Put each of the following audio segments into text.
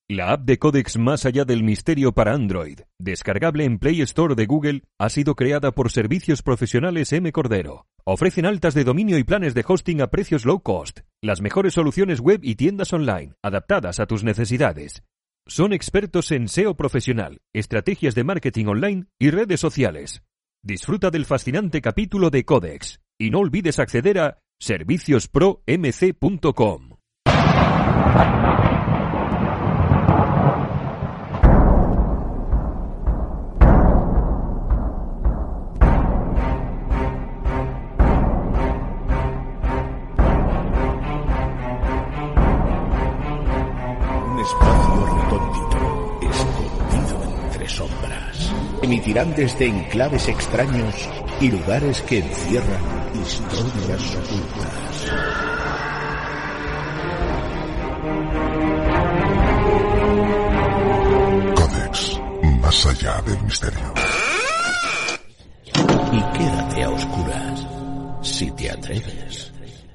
La app de Codex Más Allá del Misterio para Android, descargable en Play Store de Google, ha sido creada por Servicios Profesionales M. Cordero. Ofrecen altas de dominio y planes de hosting a precios low cost, las mejores soluciones web y tiendas online, adaptadas a tus necesidades. Son expertos en SEO profesional, estrategias de marketing online y redes sociales. Disfruta del fascinante capítulo de Codex y no olvides acceder a serviciospromc.com. Espacio recóndito, escondido entre sombras. Emitirán desde enclaves extraños y lugares que encierran historias ocultas. Codex, más allá del misterio. Y quédate a oscuras, si te atreves.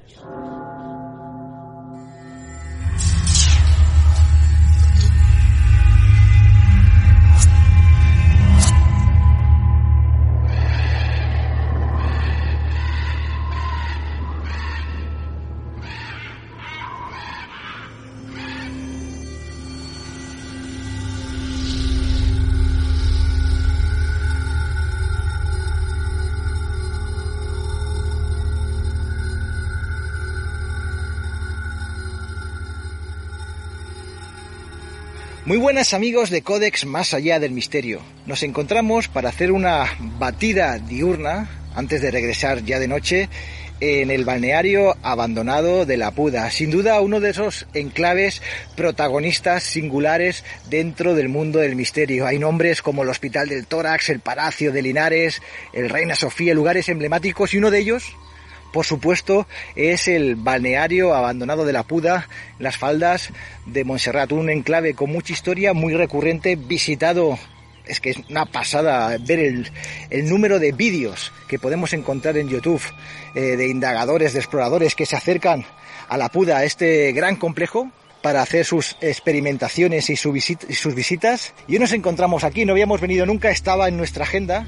Muy buenas amigos de Codex Más Allá del Misterio. Nos encontramos para hacer una batida diurna antes de regresar ya de noche en el balneario abandonado de La Puda. Sin duda uno de esos enclaves protagonistas singulares dentro del mundo del misterio. Hay nombres como el Hospital del Tórax, el Palacio de Linares, el Reina Sofía, lugares emblemáticos, y uno de ellos, por supuesto, es el balneario abandonado de La Puda, en las faldas de Montserrat, un enclave con mucha historia, muy recurrente, visitado. Es que es una pasada ver el número de vídeos que podemos encontrar en YouTube de indagadores, de exploradores que se acercan a La Puda, a este gran complejo, para hacer sus experimentaciones y sus visitas. Y hoy nos encontramos aquí, no habíamos venido nunca, estaba en nuestra agenda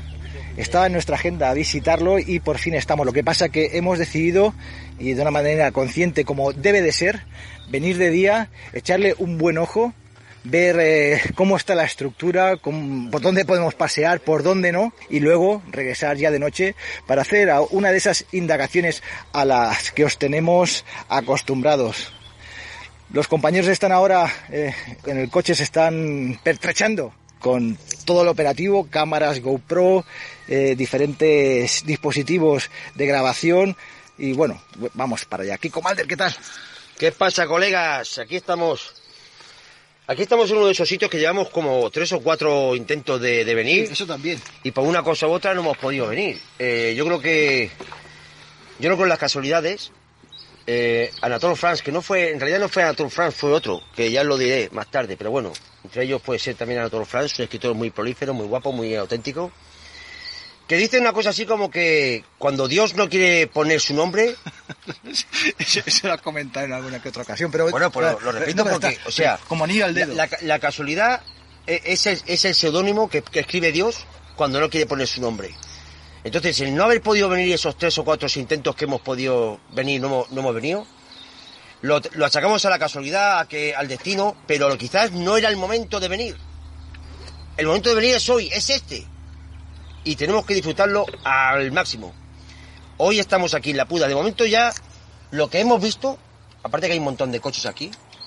a visitarlo y por fin estamos. Lo que pasa que hemos decidido, y de una manera consciente como debe de ser, venir de día, echarle un buen ojo, ver cómo está la estructura, por dónde podemos pasear, por dónde no, y luego regresar ya de noche para hacer una de esas indagaciones a las que os tenemos acostumbrados. Los compañeros están ahora en el coche, se están pertrechando con todo el operativo, cámaras GoPro, diferentes dispositivos de grabación, y bueno, vamos para allá. Kiko Malder, ¿qué tal? ¿Qué pasa, colegas? Aquí estamos en uno de esos sitios que llevamos como 3 o 4 intentos de venir. Sí, eso también. Y por una cosa u otra no hemos podido venir. Yo no creo en las casualidades. Anatole France, en realidad no fue Anatole France, fue otro, que ya lo diré más tarde, pero bueno, entre ellos puede ser también Anatole France, un escritor muy prolífero, muy guapo, muy auténtico, que dice una cosa así como que cuando Dios no quiere poner su nombre... Eso lo has comentado en alguna que otra ocasión, pero... Bueno, pues lo repito porque, o sea... Como anillo al dedo. La casualidad es el seudónimo que escribe Dios cuando no quiere poner su nombre. Entonces, el no haber podido venir esos 3 o 4 intentos que hemos podido venir, no hemos venido, lo achacamos a la casualidad, al destino, pero quizás no era el momento de venir. El momento de venir es hoy, es este. Y tenemos que disfrutarlo al máximo. Hoy estamos aquí en La Puda. De momento ya, lo que hemos visto, aparte que hay un montón de coches aquí,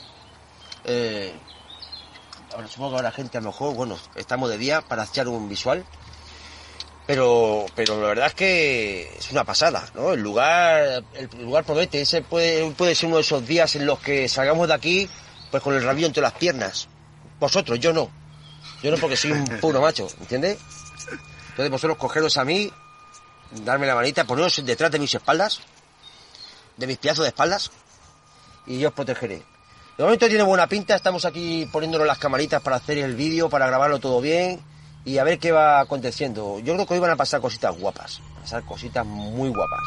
ahora supongo que ahora gente a lo mejor, bueno, estamos de día para echar un visual. Pero la verdad es que es una pasada, ¿no? El lugar promete. Ese puede ser uno de esos días en los que salgamos de aquí pues con el rabio entre las piernas. Vosotros, yo no porque soy un puro macho, ¿entiendes? Entonces vosotros cogeros a mí, darme la manita, poneros detrás de mis espaldas, de mis pedazos de espaldas, y yo os protegeré. De momento tiene buena pinta, estamos aquí poniéndonos las camaritas para hacer el vídeo, para grabarlo todo bien y a ver qué va aconteciendo. Yo creo que hoy van a pasar cositas guapas, cositas muy guapas.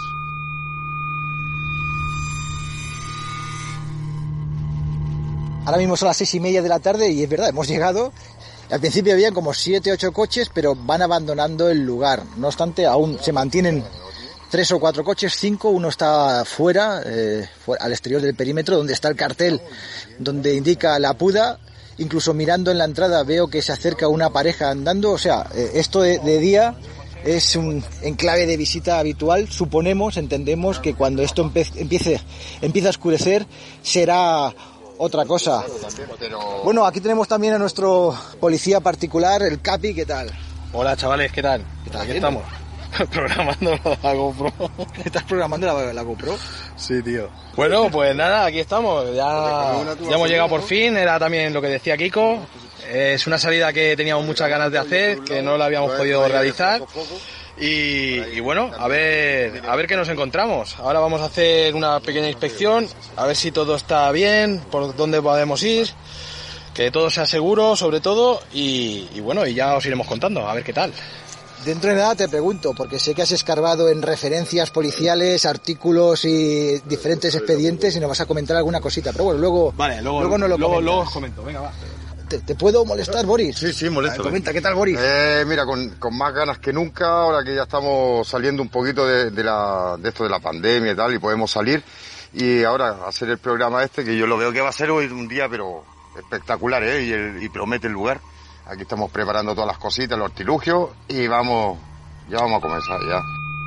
Ahora mismo son las 6:30 de la tarde y es verdad, hemos llegado. Al principio habían como 7, 8 coches, pero van abandonando el lugar. No obstante, aún se mantienen 3 o 4 coches, 5, uno está fuera, al exterior del perímetro, donde está el cartel, donde indica la Puda. Incluso mirando en la entrada veo que se acerca una pareja andando. O sea, esto de día es un enclave de visita habitual. Suponemos, entendemos que cuando esto empiece a oscurecer será otra cosa. Bueno, aquí tenemos también a nuestro policía particular, el Capi. ¿Qué tal? Hola chavales, ¿qué tal? Aquí estamos, programando la GoPro. ¿Estás programando la GoPro? Sí, tío. Bueno, pues nada, aquí estamos. Ya hemos llegado por fin. Era también lo que decía Kiko. Es una salida que teníamos muchas ganas de hacer, que no la habíamos podido organizar. Y bueno, a ver qué nos encontramos. Ahora vamos a hacer una pequeña inspección, a ver si todo está bien, por dónde podemos ir, que todo sea seguro sobre todo, y bueno, y ya os iremos contando, a ver qué tal. Dentro de nada te pregunto, porque sé que has escarbado en referencias policiales, artículos y diferentes expedientes y nos vas a comentar alguna cosita, pero bueno, luego luego os comento, venga, va. ¿Te puedo molestar, Boris? Sí, molesto. Comenta, ¿qué tal, Boris? Mira, con más ganas que nunca, ahora que ya estamos saliendo un poquito de esto de la pandemia y tal, y podemos salir, y ahora hacer el programa que yo lo veo que va a ser hoy un día, pero espectacular, y promete el lugar. Aquí estamos preparando todas las cositas, los artilugios, y ya vamos a comenzar ya.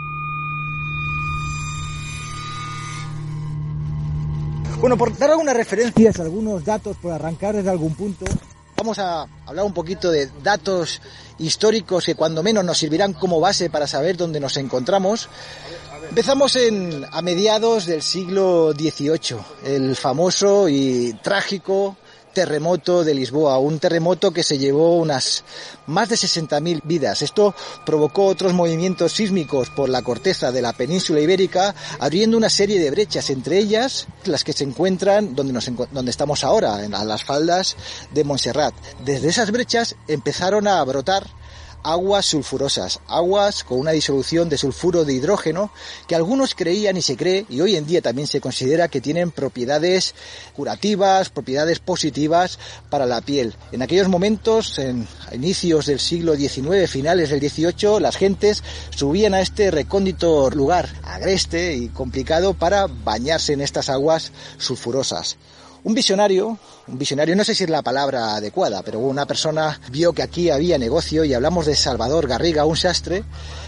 Bueno, por dar algunas referencias, algunos datos, por arrancar desde algún punto, vamos a hablar un poquito de datos históricos que cuando menos nos servirán como base para saber dónde nos encontramos. Empezamos a mediados del siglo XVIII, el famoso y trágico terremoto de Lisboa, un terremoto que se llevó unas más de 60.000 vidas. Esto provocó otros movimientos sísmicos por la corteza de la península ibérica, abriendo una serie de brechas, entre ellas las que se encuentran donde estamos ahora, en las faldas de Montserrat. Desde esas brechas empezaron a brotar aguas sulfurosas, aguas con una disolución de sulfuro de hidrógeno que algunos creían y se cree, y hoy en día también se considera que tienen propiedades curativas, propiedades positivas para la piel. En aquellos momentos, a inicios del siglo XIX, finales del XVIII, las gentes subían a este recóndito lugar, agreste y complicado, para bañarse en estas aguas sulfurosas. Un visionario, no sé si es la palabra adecuada, pero una persona vio que aquí había negocio, y hablamos de Salvador Garriga, un sastre,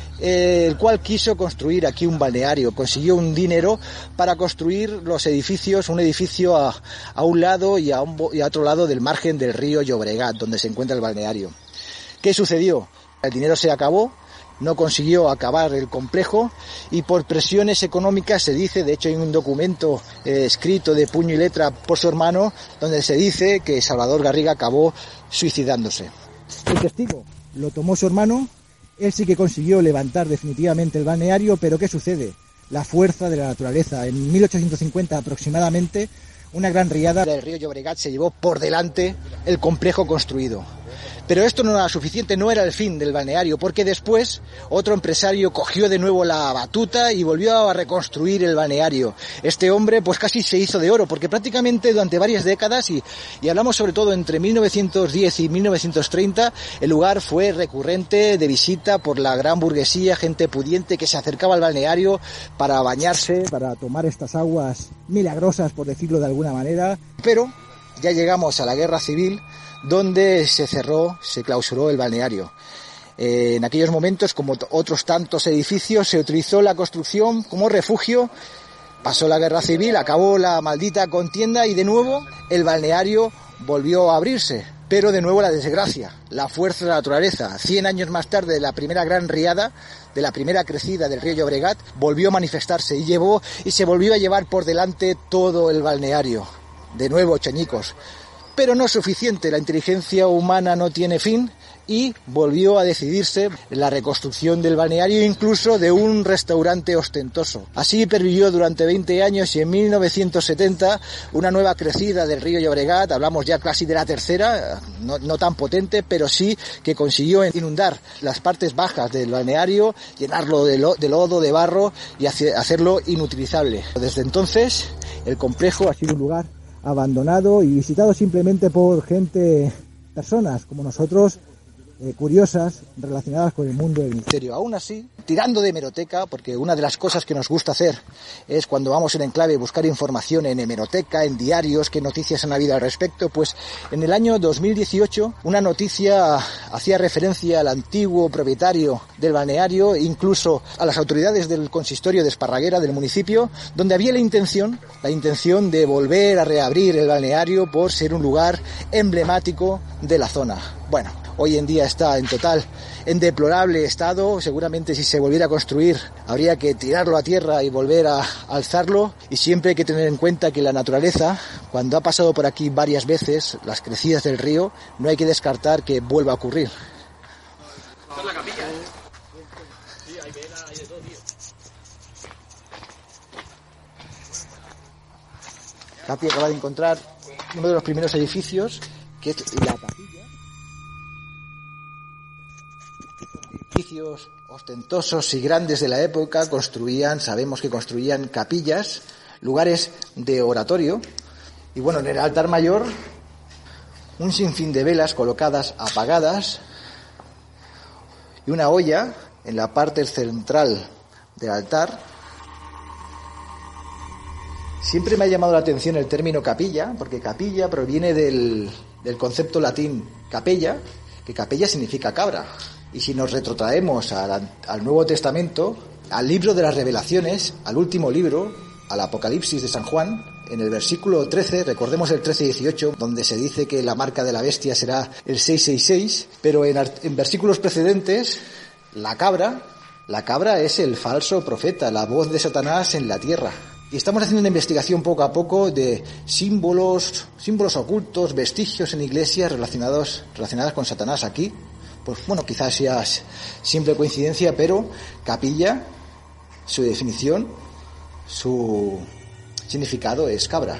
el cual quiso construir aquí un balneario. Consiguió un dinero para construir los edificios, un edificio a un lado y a otro lado del margen del río Llobregat, donde se encuentra el balneario. ¿Qué sucedió? El dinero se acabó, no consiguió acabar el complejo, y por presiones económicas se dice, de hecho hay un documento escrito de puño y letra por su hermano, donde se dice que Salvador Garriga acabó suicidándose. El testigo lo tomó su hermano, él sí que consiguió levantar definitivamente el balneario, pero ¿qué sucede? La fuerza de la naturaleza. En 1850 aproximadamente, una gran riada del río Llobregat se llevó por delante el complejo construido. Pero esto no era suficiente, no era el fin del balneario, porque después otro empresario cogió de nuevo la batuta y volvió a reconstruir el balneario. Este hombre pues casi se hizo de oro, porque prácticamente durante varias décadas, y hablamos sobre todo entre 1910 y 1930, el lugar fue recurrente de visita por la gran burguesía, gente pudiente que se acercaba al balneario para bañarse, para tomar estas aguas milagrosas, por decirlo de alguna manera. Pero ya llegamos a la Guerra Civil, donde se clausuró el balneario. En aquellos momentos, como otros tantos edificios, se utilizó la construcción como refugio. Pasó la Guerra Civil, acabó la maldita contienda, y de nuevo el balneario volvió a abrirse. Pero de nuevo la desgracia, la fuerza de la naturaleza. 100 años más tarde, de la primera gran riada, de la primera crecida del río Llobregat, volvió a manifestarse y se volvió a llevar por delante todo el balneario. De nuevo, chañicos. Pero no es suficiente, la inteligencia humana no tiene fin, y volvió a decidirse la reconstrucción del balneario, incluso de un restaurante ostentoso. Así pervivió durante 20 años, y en 1970 una nueva crecida del río Llobregat, hablamos ya casi de la tercera, no tan potente, pero sí que consiguió inundar las partes bajas del balneario, llenarlo de lodo, de barro, y hacerlo inutilizable. Desde entonces el complejo ha sido un lugar abandonado y visitado simplemente por personas como nosotros, curiosas, relacionadas con el mundo del misterio. Aún así, tirando de hemeroteca, porque una de las cosas que nos gusta hacer es cuando vamos en enclave buscar información en hemeroteca, en diarios, qué noticias han habido al respecto, pues en el año 2018 una noticia hacía referencia al antiguo propietario del balneario, incluso a las autoridades del consistorio de Esparraguera, del municipio, donde había la intención de volver a reabrir el balneario por ser un lugar emblemático de la zona. Bueno, hoy en día está en deplorable estado. Seguramente si se volviera a construir habría que tirarlo a tierra y volver a alzarlo, y siempre hay que tener en cuenta que la naturaleza, cuando ha pasado por aquí varias veces las crecidas del río, no hay que descartar que vuelva a ocurrir. Esta es la capilla, Sí, hay vela, hay de todo, tío. Capi acaba de encontrar uno de los primeros edificios, que es la capilla. Edificios ostentosos y grandes de la época sabemos que construían capillas, lugares de oratorio, y bueno, en el altar mayor un sinfín de velas colocadas apagadas y una olla en la parte central del altar. Siempre me ha llamado la atención el término capilla, porque capilla proviene del concepto latín capella, que capella significa cabra. Y si nos retrotraemos al Nuevo Testamento, al libro de las Revelaciones, al último libro, al Apocalipsis de San Juan, en el versículo 13, recordemos el 13-18, donde se dice que la marca de la bestia será el 666, pero en versículos precedentes, la cabra es el falso profeta, la voz de Satanás en la tierra. Y estamos haciendo una investigación poco a poco de símbolos ocultos, vestigios en iglesias relacionadas con Satanás aquí. Pues bueno, quizás sea simple coincidencia, pero capilla, su definición, su significado es cabra.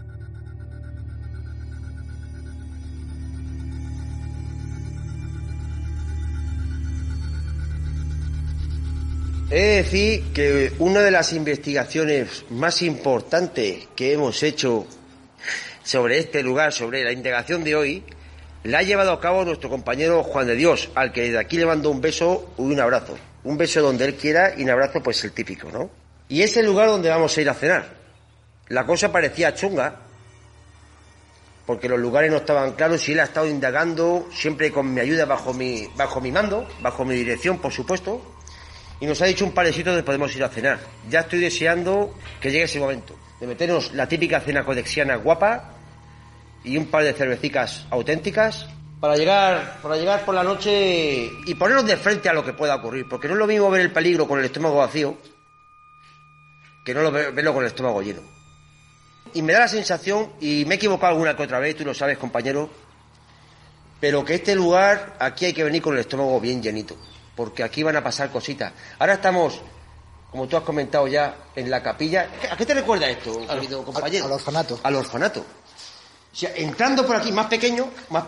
He de decir que una de las investigaciones más importantes que hemos hecho sobre este lugar, sobre la indagación de hoy, la ha llevado a cabo nuestro compañero Juan de Dios, al que desde aquí le mando un beso y un abrazo. Un beso donde él quiera y un abrazo pues el típico, ¿no? Y es el lugar donde vamos a ir a cenar. La cosa parecía chunga, porque los lugares no estaban claros y él ha estado indagando, siempre con mi ayuda, bajo mi mando, bajo mi dirección, por supuesto, y nos ha dicho un par de sitios donde podemos ir a cenar. Ya estoy deseando que llegue ese momento, de meternos la típica cena codexiana guapa, y un par de cervecitas auténticas para llegar por la noche y ponernos de frente a lo que pueda ocurrir, porque no es lo mismo ver el peligro con el estómago vacío que no verlo con el estómago lleno. Y me da la sensación, y me he equivocado alguna que otra vez, tú lo sabes, compañero, pero que este lugar, aquí hay que venir con el estómago bien llenito, porque aquí van a pasar cositas. Ahora estamos, como tú has comentado ya, en la capilla. ¿A qué te recuerda esto, querido compañero? Al orfanato. Al orfanato. O sea, entrando por aquí, más pequeño,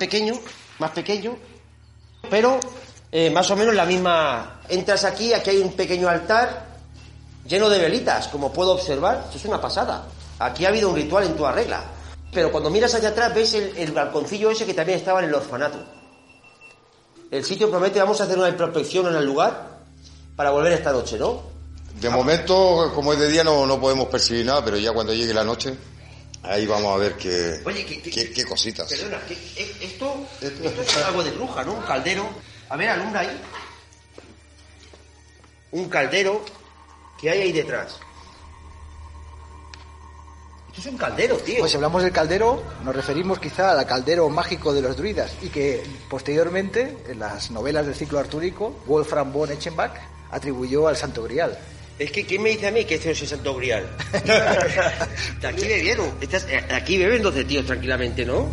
pero más o menos la misma. Entras aquí hay un pequeño altar lleno de velitas, como puedo observar. Esto es una pasada. Aquí ha habido un ritual en toda regla. Pero cuando miras hacia atrás ves el balconcillo ese que también estaba en el orfanato. El sitio promete, vamos a hacer una introspección en el lugar para volver esta noche, ¿no? De momento, como es de día, no podemos percibir nada, pero ya cuando llegue la noche, ahí vamos a ver qué cositas. Perdona, esto es algo de bruja, ¿no? Un caldero. A ver, alumbra ahí. Un caldero que hay ahí detrás. Esto es un caldero, tío. Pues si hablamos del caldero, nos referimos quizá al caldero mágico de los druidas, y que posteriormente, en las novelas del ciclo artúrico, Wolfram von Eschenbach atribuyó al Santo Grial. Es que, ¿quién me dice a mí que este es el Santo Grial? Aquí bebieron. Aquí beben 12 tíos tranquilamente, ¿no?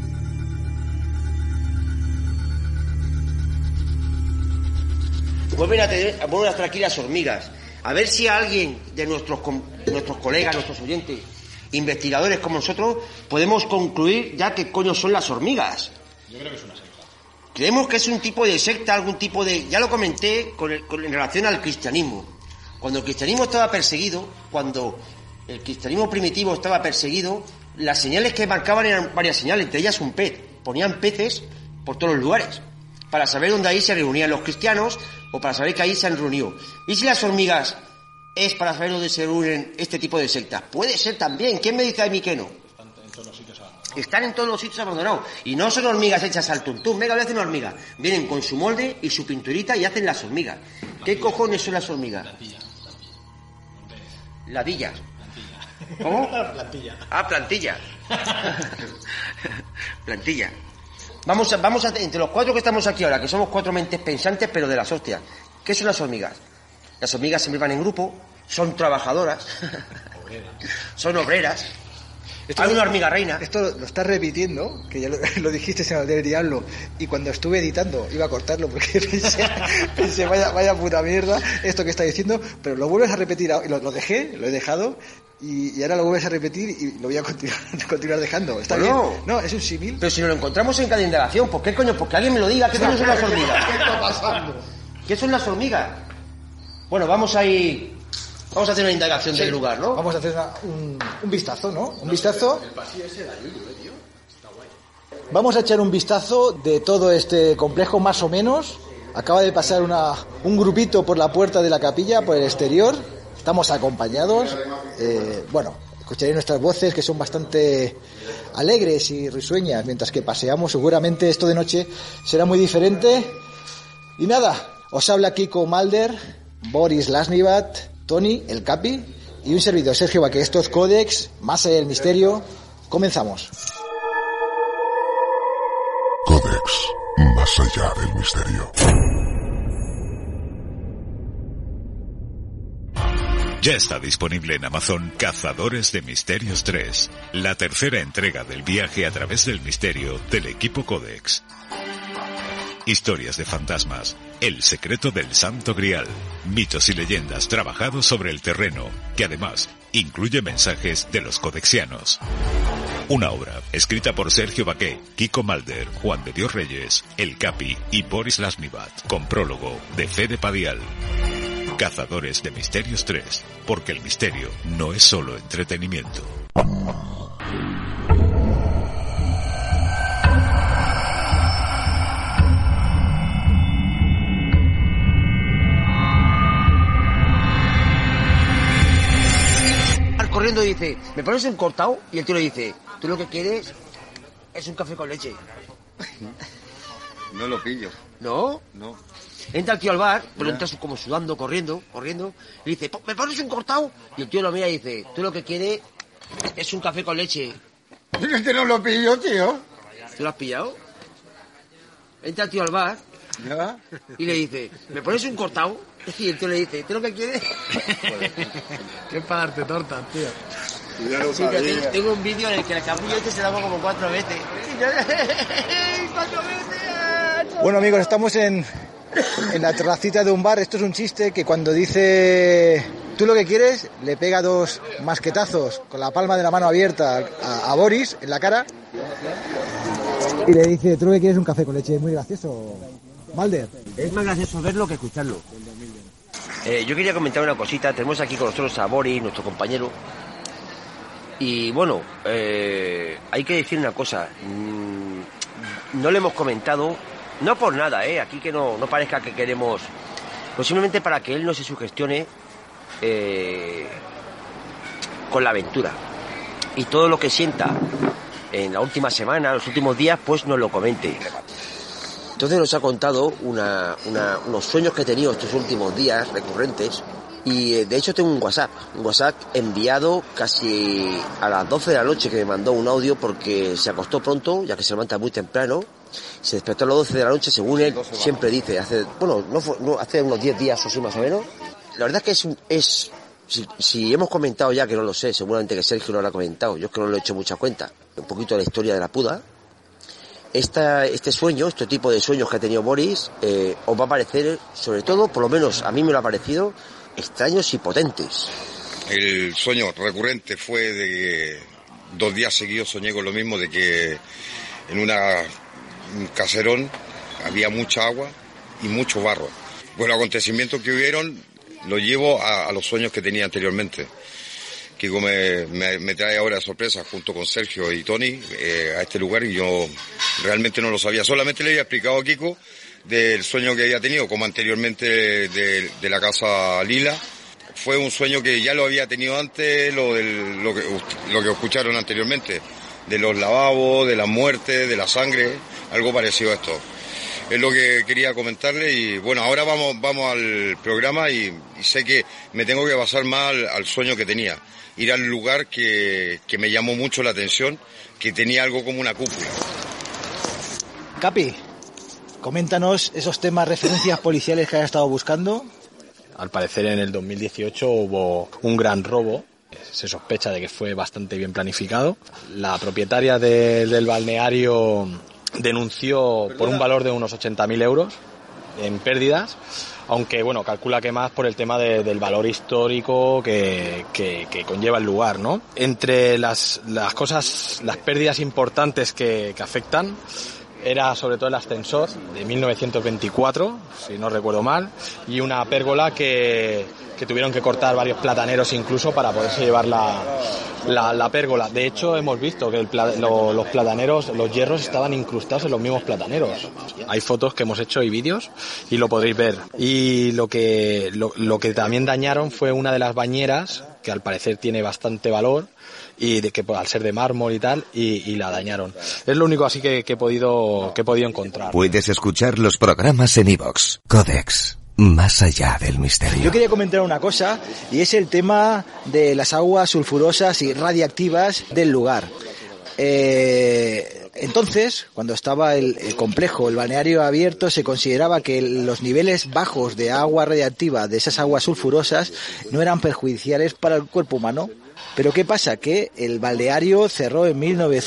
Vuelven a estar aquí las hormigas. A ver si a alguien de nuestros colegas, nuestros oyentes, investigadores como nosotros, podemos concluir ya qué coño son las hormigas. Yo creo que es una secta. Creemos que es un tipo de secta, algún tipo de... Ya lo comenté en relación al cristianismo. Cuando el cristianismo estaba perseguido, cuando el cristianismo primitivo estaba perseguido, las señales que marcaban eran varias señales, entre ellas un pez. Ponían peces por todos los lugares, para saber dónde ahí se reunían los cristianos, o para saber que ahí se han reunido. ¿Y si las hormigas es para saber dónde se reúnen este tipo de sectas? Puede ser también. ¿Quién me dice a mí que no? Están en todos los sitios abandonados. Y no son hormigas hechas al tuntún. Venga, voy a hacer una hormiga. Vienen con su molde y su pinturita y hacen las hormigas. ¿Qué cojones son las hormigas? Ladillas. ¿Cómo? Plantilla. Ah, plantilla. Plantilla. Vamos a entre los 4 que estamos aquí ahora, que somos 4 mentes pensantes, pero de las hostias. ¿Qué son las hormigas? Las hormigas siempre van en grupo, son trabajadoras, son obreras. Hay una hormiga reina. Esto lo estás repitiendo, que ya lo dijiste en el del diablo, y cuando estuve editando iba a cortarlo porque pensé vaya puta mierda esto que está diciendo, pero lo vuelves a repetir, lo he dejado, y ahora lo vuelves a repetir y lo voy a continuar dejando. ¿Está bien? No, es un símil. Pero si nos lo encontramos en cada indagación, ¿por qué coño? Porque alguien me lo diga. ¿Qué son las hormigas? ¿Qué está pasando? ¿Qué son las hormigas? Bueno, vamos a hacer una indagación del lugar, ¿no? Vamos a hacer un vistazo, ¿no? Un vistazo. El pasillo ese de Ayuyu, tío. Está guay. Vamos a echar un vistazo de todo este complejo, más o menos. Acaba de pasar un grupito por la puerta de la capilla, por el exterior. Estamos acompañados. Escucharéis nuestras voces, que son bastante alegres y risueñas mientras que paseamos. Seguramente esto de noche será muy diferente. Y nada, os habla Kiko Malder, Boris Lasnivat, Tony, el Capi, y un servidor, Sergio Baque. Esto es Codex, más allá del misterio. Comenzamos. Codex, más allá del misterio. Ya está disponible en Amazon Cazadores de Misterios 3, la tercera entrega del viaje a través del misterio del equipo Codex. Historias de fantasmas, el secreto del Santo Grial, mitos y leyendas trabajados sobre el terreno, que además incluye mensajes de los codexianos. Una obra escrita por Sergio Baqué, Kiko Malder, Juan de Dios Reyes, El Capi y Boris Lasnivat, con prólogo de Fede Padial. Cazadores de Misterios 3, porque el misterio no es solo entretenimiento. Corriendo y dice, ¿me pones un cortado? Y el tío le dice, ¿tú lo que quieres es un café con leche? No lo pillo. ¿No? No. Entra el tío al bar, pero entra como sudando, corriendo, y dice, ¿me pones un cortado? Y el tío lo mira y dice, ¿tú lo que quieres es un café con leche? Este no lo pillo, tío. ¿Tú lo has pillado? Entra el tío al bar ¿Ya? y le dice, ¿me pones un cortado? Y el tío le dice, ¿tú lo que quieres? ¿Qué es para darte tortas, tío? Ya lo Sí, pero sabía. tengo un vídeo en el que el capullo este se daba como 4 veces. ¡4 veces! Bueno, amigos, estamos en la terracita de un bar. Esto es un chiste que cuando dice tú lo que quieres, le pega 2 masquetazos con la palma de la mano abierta a Boris en la cara y le dice, tú lo que quieres es un café con leche. Es muy gracioso, Malder. Es más gracioso verlo que escucharlo. Yo quería comentar una cosita. Tenemos aquí con nosotros a Boris, nuestro compañero. Y bueno, hay que decir una cosa. No le hemos comentado, no por nada, aquí que no parezca que queremos, pues simplemente para que él no se sugestione con la aventura. Y todo lo que sienta en la última semana, los últimos días, pues nos lo comente. Entonces nos ha contado unos sueños que he tenido estos últimos días recurrentes. Y de hecho tengo un WhatsApp enviado casi a las 12 de la noche, que me mandó un audio porque se acostó pronto, ya que se levanta muy temprano. Se despertó a las 12 de la noche, según él siempre dice, hace unos 10 días o así más o menos. La verdad es que si hemos comentado ya, que no lo sé, seguramente que Sergio lo habrá comentado, yo es que no lo he hecho mucha cuenta, un poquito de la historia de la puda. Este sueño, este tipo de sueños que ha tenido Boris, os va a parecer, sobre todo, por lo menos a mí me lo ha parecido, extraños y potentes. El sueño recurrente fue de que 2 días seguidos soñé con lo mismo, de que en un caserón había mucha agua y mucho barro. Bueno, acontecimientos que hubieron los llevo a los sueños que tenía anteriormente, Kiko me trae ahora sorpresa junto con Sergio y Tony a este lugar, y yo realmente no lo sabía. Solamente le había explicado a Kiko del sueño que había tenido, como anteriormente de la Casa Lila. Fue un sueño que ya lo había tenido antes, lo que escucharon anteriormente, de los lavabos, de las muertes, de la sangre, algo parecido a esto. Es lo que quería comentarle, y bueno, ahora vamos al programa, y sé que me tengo que basar más al sueño que tenía. Ir al lugar que me llamó mucho la atención, que tenía algo como una cúpula. Capi, coméntanos esos temas, referencias policiales que has estado buscando. Al parecer en el 2018 hubo un gran robo. Se sospecha de que fue bastante bien planificado. La propietaria del balneario denunció por un valor de unos 80.000 euros en pérdidas, aunque bueno, calcula que más por el tema del valor histórico que conlleva el lugar, ¿no? Entre las cosas, las pérdidas importantes que afectan, era sobre todo el ascensor de 1924, si no recuerdo mal, y una pérgola que tuvieron que cortar varios plataneros incluso para poderse llevar la pérgola. De hecho, hemos visto que los plataneros, los hierros estaban incrustados en los mismos plataneros. Hay fotos que hemos hecho y vídeos y lo podréis ver. Y lo que también dañaron fue una de las bañeras, que al parecer tiene bastante valor, y de que al ser de mármol y tal, y la dañaron. Es lo único así que he podido encontrar. Puedes escuchar los programas en iVoox. Codex, más allá del misterio. Yo quería comentar una cosa, y es el tema de las aguas sulfurosas y radiactivas del lugar. Entonces, cuando estaba el complejo, el balneario abierto, se consideraba que los niveles bajos de agua radiactiva de esas aguas sulfurosas no eran perjudiciales para el cuerpo humano. Pero ¿qué pasa? Que el balneario cerró en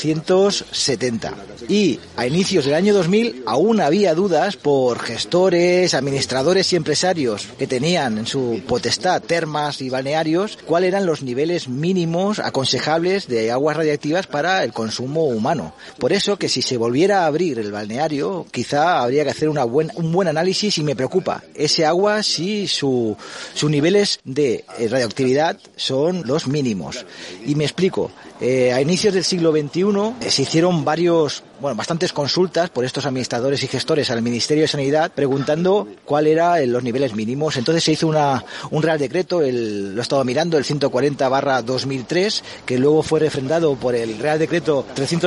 1970 y a inicios del año 2000 aún había dudas por gestores, administradores y empresarios que tenían en su potestad termas y balnearios cuáles eran los niveles mínimos aconsejables de aguas radiactivas para el consumo humano. Por eso que si se volviera a abrir el balneario, quizá habría que hacer un buen análisis, y me preocupa ese agua si sus niveles de radioactividad son los mínimos. Y me explico. A inicios del siglo XXI se hicieron bastantes consultas por estos administradores y gestores al Ministerio de Sanidad preguntando cuál eran los niveles mínimos. Entonces se hizo un Real Decreto, lo he estado mirando, el 140/2003, que luego fue refrendado por el Real Decreto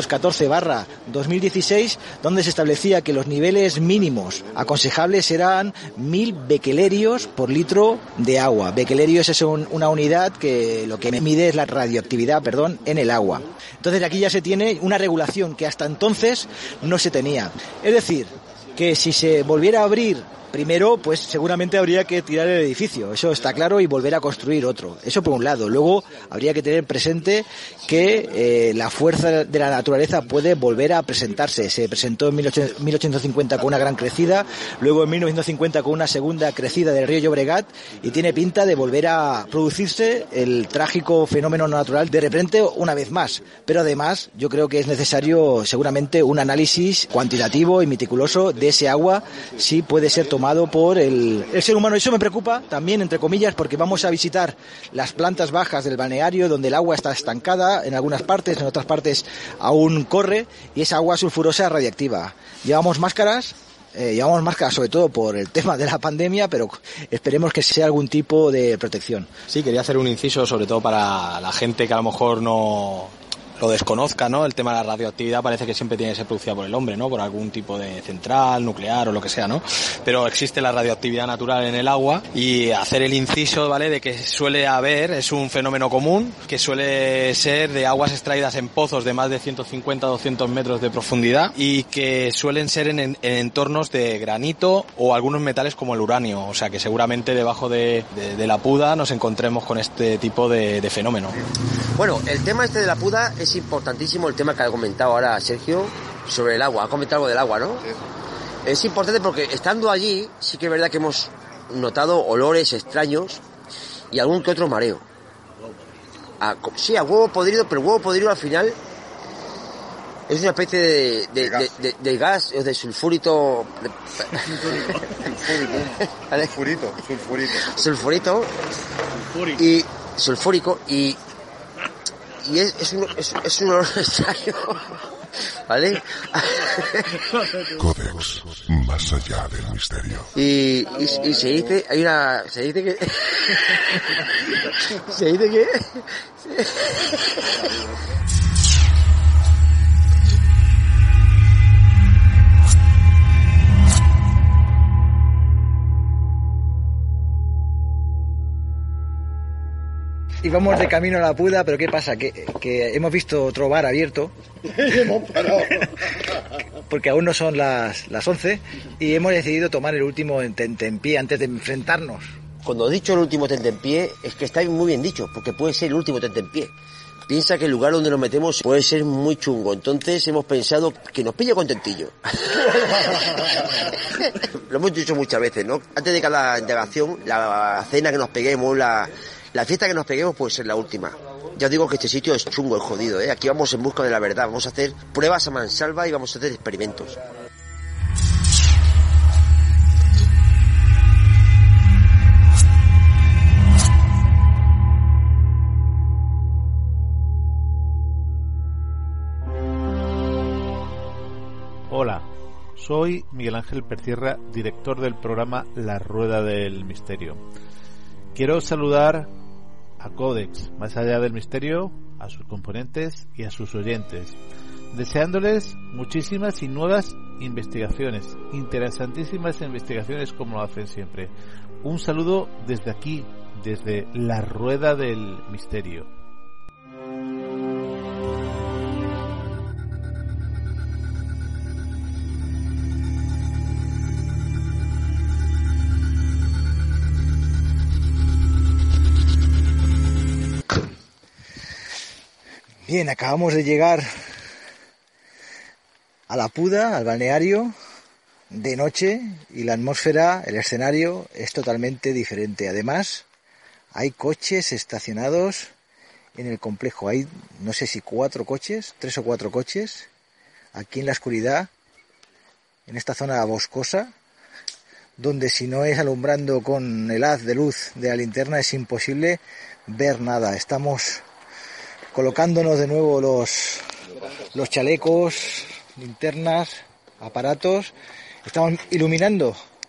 314/2016, donde se establecía que los niveles mínimos aconsejables eran 1000 becquerelios por litro de agua. Becquerelios es una unidad que lo que mide es la radioactividad, en el agua. Entonces aquí ya se tiene una regulación que hasta entonces no se tenía. Es decir, que si se volviera a abrir primero, pues seguramente habría que tirar el edificio, eso está claro, y volver a construir otro. Eso por un lado. Luego habría que tener presente que la fuerza de la naturaleza puede volver a presentarse. Se presentó en 1850 con una gran crecida, luego en 1950 con una segunda crecida del río Llobregat, y tiene pinta de volver a producirse el trágico fenómeno natural de repente una vez más. Pero además yo creo que es necesario seguramente un análisis cuantitativo y meticuloso de ese agua, si puede ser tomado por el ser humano. Eso me preocupa también, entre comillas, porque vamos a visitar las plantas bajas del balneario, donde el agua está estancada en algunas partes, en otras partes aún corre, y es agua sulfurosa radiactiva. Llevamos máscaras sobre todo por el tema de la pandemia, pero esperemos que sea algún tipo de protección. Sí, quería hacer un inciso sobre todo para la gente que a lo mejor no lo desconozca, ¿no? El tema de la radioactividad parece que siempre tiene que ser producida por el hombre, ¿no? Por algún tipo de central, nuclear o lo que sea, ¿no? Pero existe la radioactividad natural en el agua, y hacer el inciso, ¿vale? De que suele haber, es un fenómeno común, que suele ser de aguas extraídas en pozos de más de 150-200 metros de profundidad, y que suelen ser en entornos de granito o algunos metales como el uranio. O sea que seguramente debajo de la Puda nos encontremos con este tipo de fenómeno. Bueno, el tema de la Puda es importantísimo, el tema que ha comentado ahora Sergio sobre el agua. Ha comentado algo del agua, ¿no? Sí. Es importante porque estando allí sí que es verdad que hemos notado olores extraños y algún que otro mareo. Sí, a huevo podrido, pero el huevo podrido al final es una especie de gas o de sulfurito. Sulfúrico y sulfúrico y y es un olor extraño, ¿vale? Codex, más allá del misterio. Y se dice que Y vamos de camino a la Puda, pero ¿qué pasa? Que hemos visto otro bar abierto. Hemos parado. Porque aún no son las 11 y hemos decidido tomar el último tentempié antes de enfrentarnos. Cuando he dicho el último tentempié, es que está muy bien dicho, porque puede ser el último tentempié. Piensa que el lugar donde nos metemos puede ser muy chungo, entonces hemos pensado que nos pilla contentillo. Lo hemos dicho muchas veces, ¿no? Antes de cada indagación, la cena que nos peguemos, la fiesta que nos peguemos puede ser la última. Ya os digo que este sitio es chungo, es jodido, ¿eh? Aquí vamos en busca de la verdad, vamos a hacer pruebas a mansalva y vamos a hacer experimentos. Hola, soy Miguel Ángel Pertierra, director del programa La Rueda del Misterio. Quiero saludar a Codex, más allá del misterio, a sus componentes y a sus oyentes, deseándoles muchísimas y nuevas investigaciones, interesantísimas investigaciones como lo hacen siempre. Un saludo desde aquí, desde La Rueda del Misterio. Bien, acabamos de llegar a la Puda, al balneario, de noche, y la atmósfera, el escenario es totalmente diferente. Además, hay coches estacionados en el complejo. Hay, no sé si 3 o 4 coches, aquí en la oscuridad, en esta zona boscosa, donde si no es alumbrando con el haz de luz de la linterna es imposible ver nada. Estamos colocándonos de nuevo los chalecos, linternas, aparatos. Estamos iluminando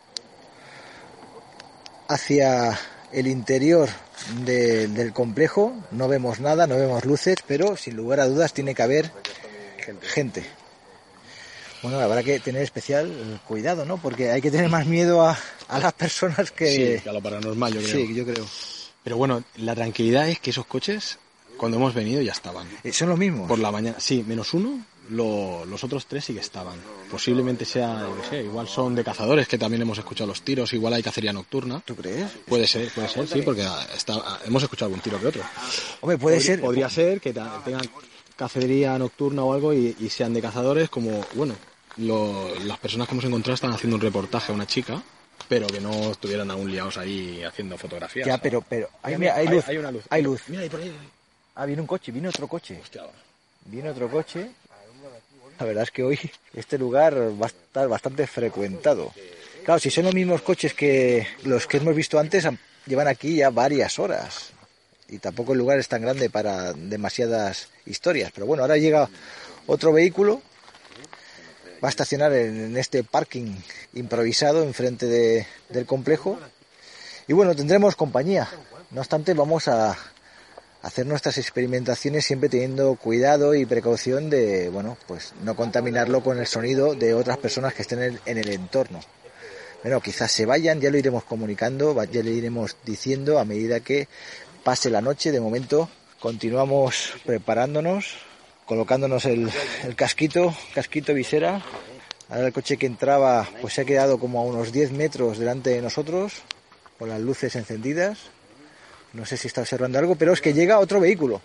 hacia el interior del complejo. No vemos nada, no vemos luces, pero sin lugar a dudas tiene que haber gente. Bueno, habrá que tener especial cuidado, ¿no? Porque hay que tener más miedo a las personas que... Sí, a lo paranormal, yo creo. Sí, yo creo. Pero bueno, la tranquilidad es que esos coches, cuando hemos venido, ya estaban. ¿Son los mismos? Por la mañana, sí, menos uno, los otros 3 sí que estaban. Posiblemente sea, no sé, igual son de cazadores, que también hemos escuchado los tiros, igual hay cacería nocturna. ¿Tú crees? Puede ser, sí, porque hemos escuchado algún tiro que otro. Hombre, podría ser que tengan cacería nocturna o algo y sean de cazadores, como, bueno, las personas que hemos encontrado están haciendo un reportaje a una chica, pero que no estuvieran aún liados ahí haciendo fotografías. Ya, pero hay luz. Hay una luz. Hay luz. Mira ahí por ahí. Viene un coche, viene otro coche. Hostia. Viene otro coche. La verdad es que hoy este lugar va a estar bastante frecuentado. Claro, si son los mismos coches que los que hemos visto antes, llevan aquí ya varias horas. Y tampoco el lugar es tan grande para demasiadas historias. Pero bueno, ahora llega otro vehículo. Va a estacionar en este parking improvisado enfrente del complejo. Y bueno, tendremos compañía. No obstante, vamos a hacer nuestras experimentaciones siempre teniendo cuidado y precaución de, bueno, pues no contaminarlo con el sonido de otras personas que estén en el entorno. Bueno, quizás se vayan, ya lo iremos comunicando, ya le iremos diciendo a medida que pase la noche. De momento continuamos preparándonos, colocándonos el casquito visera. Ahora el coche que entraba pues se ha quedado como a unos 10 metros delante de nosotros, con las luces encendidas. No sé si está observando algo, pero es que llega otro vehículo.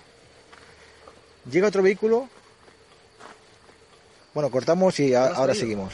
Bueno, cortamos y ahora seguimos.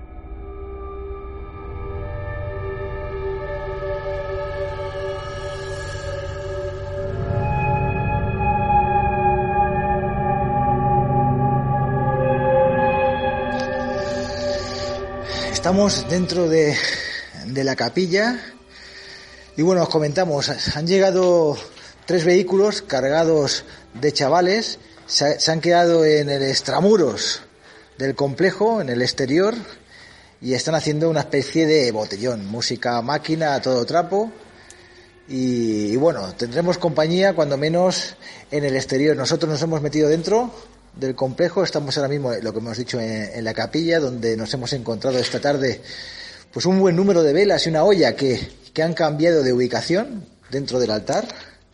Estamos dentro de la capilla. Y bueno, os comentamos, han llegado 3 vehículos cargados de chavales se han quedado en el extramuros del complejo, en el exterior, y están haciendo una especie de botellón, música máquina a todo trapo. Y bueno, tendremos compañía cuando menos en el exterior. Nosotros nos hemos metido dentro del complejo, estamos ahora mismo, lo que hemos dicho, en la capilla, donde nos hemos encontrado esta tarde pues un buen número de velas y una olla que han cambiado de ubicación dentro del altar.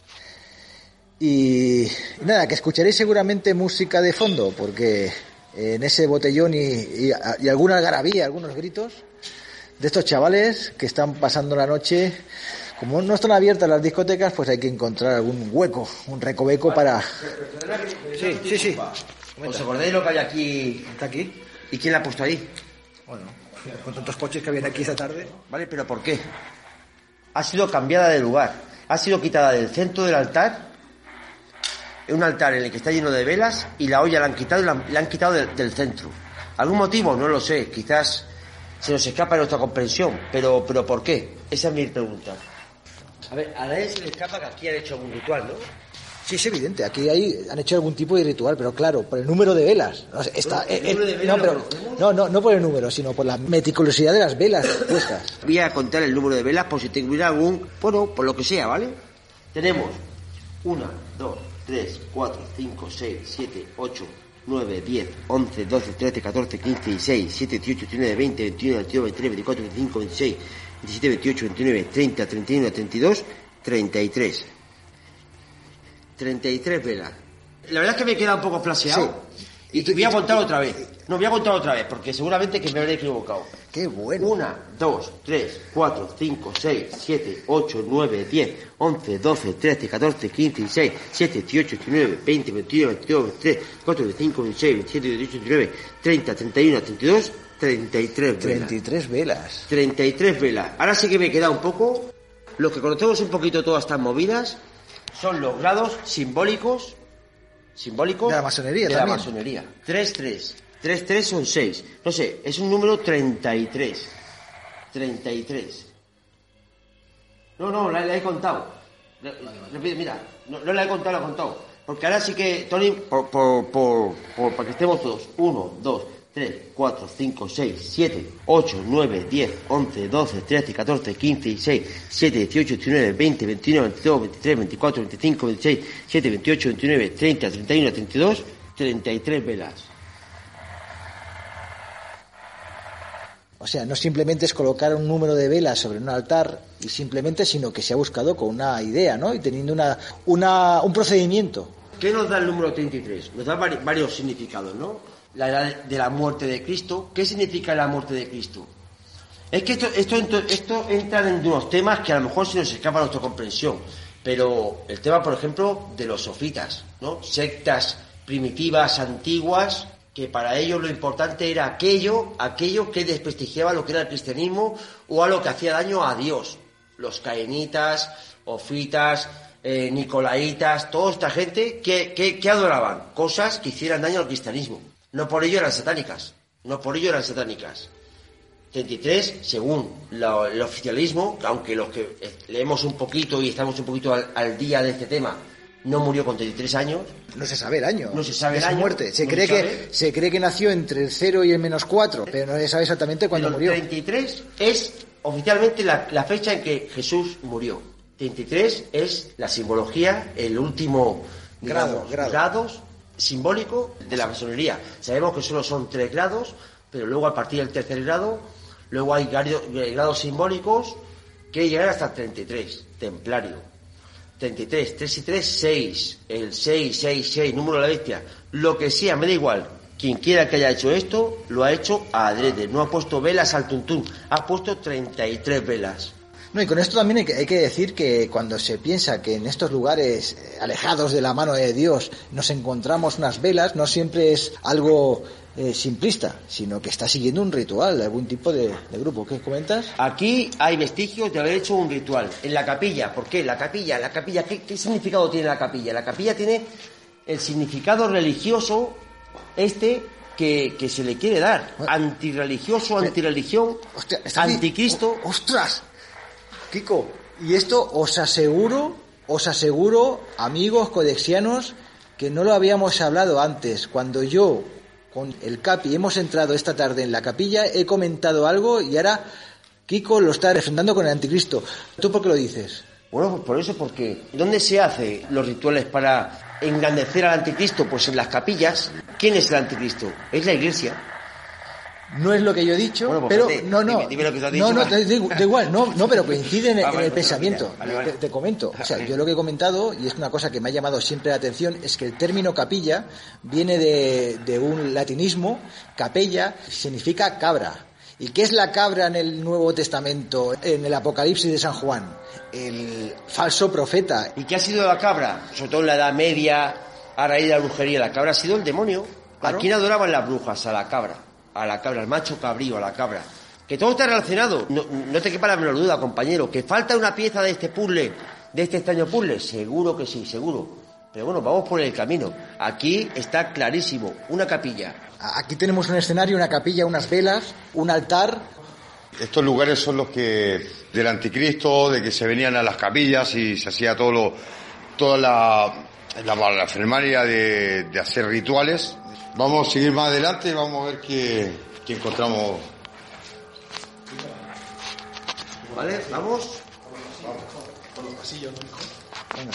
Y nada, que escucharéis seguramente música de fondo, porque en ese botellón y alguna algarabía, algunos gritos de estos chavales que están pasando la noche. Como no están abiertas las discotecas, pues hay que encontrar algún hueco, un recoveco para... Sí. ¿Os acordáis lo que hay aquí? ¿Está aquí? ¿Y quién la ha puesto ahí? Bueno, con tantos coches que habían aquí esta tarde. Vale, pero ¿por qué? Ha sido cambiada de lugar. Ha sido quitada del centro del altar. Un altar en el que está lleno de velas, y la olla la han quitado, y la han quitado del centro. ¿Algún motivo? No lo sé. Quizás se nos escapa de nuestra comprensión. Pero ¿por qué? Esa es mi pregunta. A ver, a nadie se le escapa que aquí han hecho algún ritual, ¿no? Sí, es evidente, aquí han hecho algún tipo de ritual, pero claro, por el número de velas. No por el número, sino por la meticulosidad de las velas puestas. Voy a contar el número de velas por si tuviera algún... Bueno, por lo que sea, ¿vale? Tenemos 1, 2, 3, 4, 5, 6, 7, 8, 9, 10, 11, 12, 13, 14, 15, 16, 17, 18, 19, 20, 21, 22, 23, 24, 25, 26... 27, 28, 29, 30, 31, 32, 33. 33 velas. La verdad es que me he quedado un poco flasheado. Sí. Y voy a contar otra vez. No, voy a contar otra vez, porque seguramente que me habré equivocado. ¡Qué bueno! 1, 2, 3, 4, 5, 6, 7, 8, 9, 10, 11, 12, 13, 14, 15, 16, 17, 18, 19, 20, 21, 22, 23, 24, 25, 26, 27, 28, 29, 30, 31, 32... 33 velas. 33 velas. 33 velas. Ahora sí que me queda un poco. Los que conocemos un poquito todas estas movidas son los grados simbólicos de la masonería de también. La masonería. 3-3. 3-3 son 6. No sé, es un número 33. 33. No, la he contado. Mira, no la he contado, la he contado. Porque ahora sí que, Tony, para que estemos todos. 1, 2, 3, 4, 5, 6, 7, 8, 9, 10, 11, 12, 13, 14, 15, 16, 17, 18, 19, 20, 21, 22, 23, 24, 25, 26, 7, 28, 29, 30, 31, 32, 33 velas. O sea, no simplemente es colocar un número de velas sobre un altar y simplemente, sino que se ha buscado con una idea, ¿no? Y teniendo un procedimiento. ¿Qué nos da el número 33? Nos da varios significados, ¿no? La edad de la muerte de Cristo. ¿Qué significa la muerte de Cristo? Es que esto entra en unos temas que a lo mejor se nos escapa a nuestra comprensión, pero el tema, por ejemplo, de los sofitas, ¿no? Sectas primitivas, antiguas, que para ellos lo importante era aquello que desprestigiaba lo que era el cristianismo o a lo que hacía daño a Dios. Los cainitas, ofitas, nicolaitas, toda esta gente que adoraban cosas que hicieran daño al cristianismo. No por ello eran satánicas. 33, según el oficialismo, aunque los que leemos un poquito y estamos un poquito al día de este tema, no murió con 33 años. No se sabe el año. No se sabe el año. Muerte. Se cree que nació entre el 0 y el -4, pero no se sabe exactamente cuándo murió. 33 es oficialmente la fecha en que Jesús murió. 33 es la simbología, el último grados simbólico de la masonería. Sabemos que solo son 3 grados, pero luego a partir del tercer grado, luego hay grados simbólicos que llegan hasta el 33, templario. 33, 3 y 3, 6, el 6, número de la bestia. Lo que sea, me da igual. Quien quiera que haya hecho esto, lo ha hecho adrede. No ha puesto velas al tuntún, ha puesto 33 velas. No, y con esto también hay que decir que cuando se piensa que en estos lugares alejados de la mano de Dios nos encontramos unas velas, no siempre es algo simplista, sino que está siguiendo un ritual, algún tipo de grupo. ¿Qué comentas? Aquí hay vestigios de haber hecho un ritual. En la capilla, ¿por qué? La capilla, ¿qué significado tiene la capilla? La capilla tiene el significado religioso que se le quiere dar. Antirreligioso, antirreligión, anticristo. ¡Ostras! Kiko, y esto os aseguro os aseguro, amigos codexianos, que no lo habíamos hablado antes. Cuando yo, con el Capi, hemos entrado esta tarde en la capilla, he comentado algo y ahora Kiko lo está refrendando con el anticristo. ¿Tú por qué lo dices? Bueno, pues por eso, porque ¿dónde se hacen los rituales para engrandecer al anticristo? Pues en las capillas. ¿Quién es el anticristo? Es la Iglesia. No es lo que yo he dicho, bueno, pues pero dime lo que te has dicho. No, da igual, pero coincide en el pensamiento. Vale. Te comento. O sea, yo lo que he comentado, y es una cosa que me ha llamado siempre la atención, es que el término capilla viene de un latinismo. Capella significa cabra. ¿Y qué es la cabra en el Nuevo Testamento, en el Apocalipsis de San Juan? El falso profeta. ¿Y qué ha sido la cabra? Sobre todo en la Edad Media, a raíz de la brujería. La cabra ha sido el demonio. Claro. ¿A quién adoraban las brujas? A la cabra, al macho cabrío, a la cabra. Que todo está relacionado. No te quepa la menor duda, compañero. ¿Que falta una pieza de este puzzle, de este extraño puzzle? Seguro que sí, seguro. Pero bueno, vamos por el camino. Aquí está clarísimo, una capilla. Aquí tenemos un escenario, una capilla, unas velas, un altar. Estos lugares son los que del anticristo, de que se venían a las capillas y se hacía toda la fermaria de hacer rituales. Vamos a seguir más adelante y vamos a ver qué encontramos. Vale, vamos. Por los pasillos, ¿no, hijo? Venga.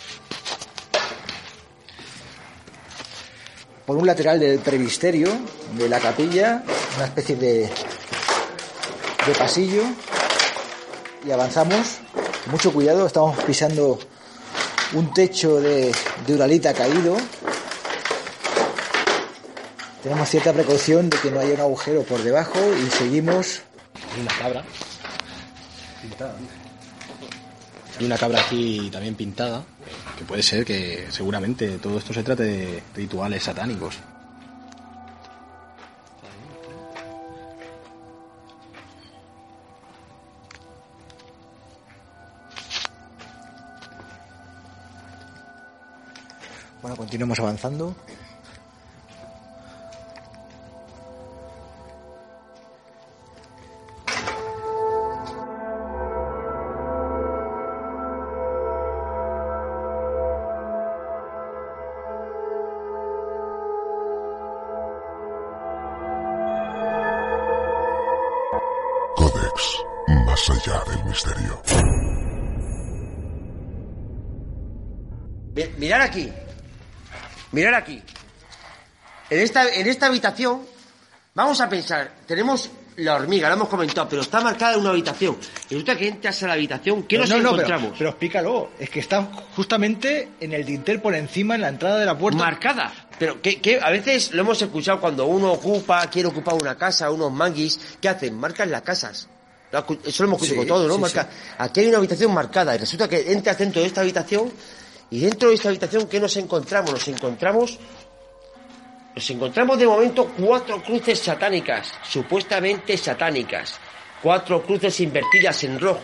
Por un lateral del presbiterio de la capilla, una especie de pasillo, y avanzamos. Mucho cuidado, estamos pisando un techo de uralita caído. Tenemos cierta precaución de que no haya un agujero por debajo y seguimos. Hay una cabra pintada. Hay una cabra aquí también pintada, que puede ser que seguramente todo esto se trate de rituales satánicos. Bueno, continuamos avanzando. Codex, más allá del misterio. Mirad aquí. Mirad aquí. En esta habitación, vamos a pensar, tenemos la hormiga, la hemos comentado, pero está marcada en una habitación. Y resulta que entras a la habitación, ¿qué nos encontramos? Pero explícalo, es que está justamente en el dintel por encima, en la entrada de la puerta. Marcada. Pero que a veces lo hemos escuchado cuando uno quiere ocupar una casa, unos manguis, ¿qué hacen? Marcan las casas. Eso lo hemos escuchado todo, ¿no? Sí. Aquí hay una habitación marcada y resulta que entras dentro de esta habitación. Y dentro de esta habitación, ¿qué nos encontramos? Nos encontramos de momento 4 cruces satánicas, supuestamente satánicas. 4 cruces invertidas en rojo.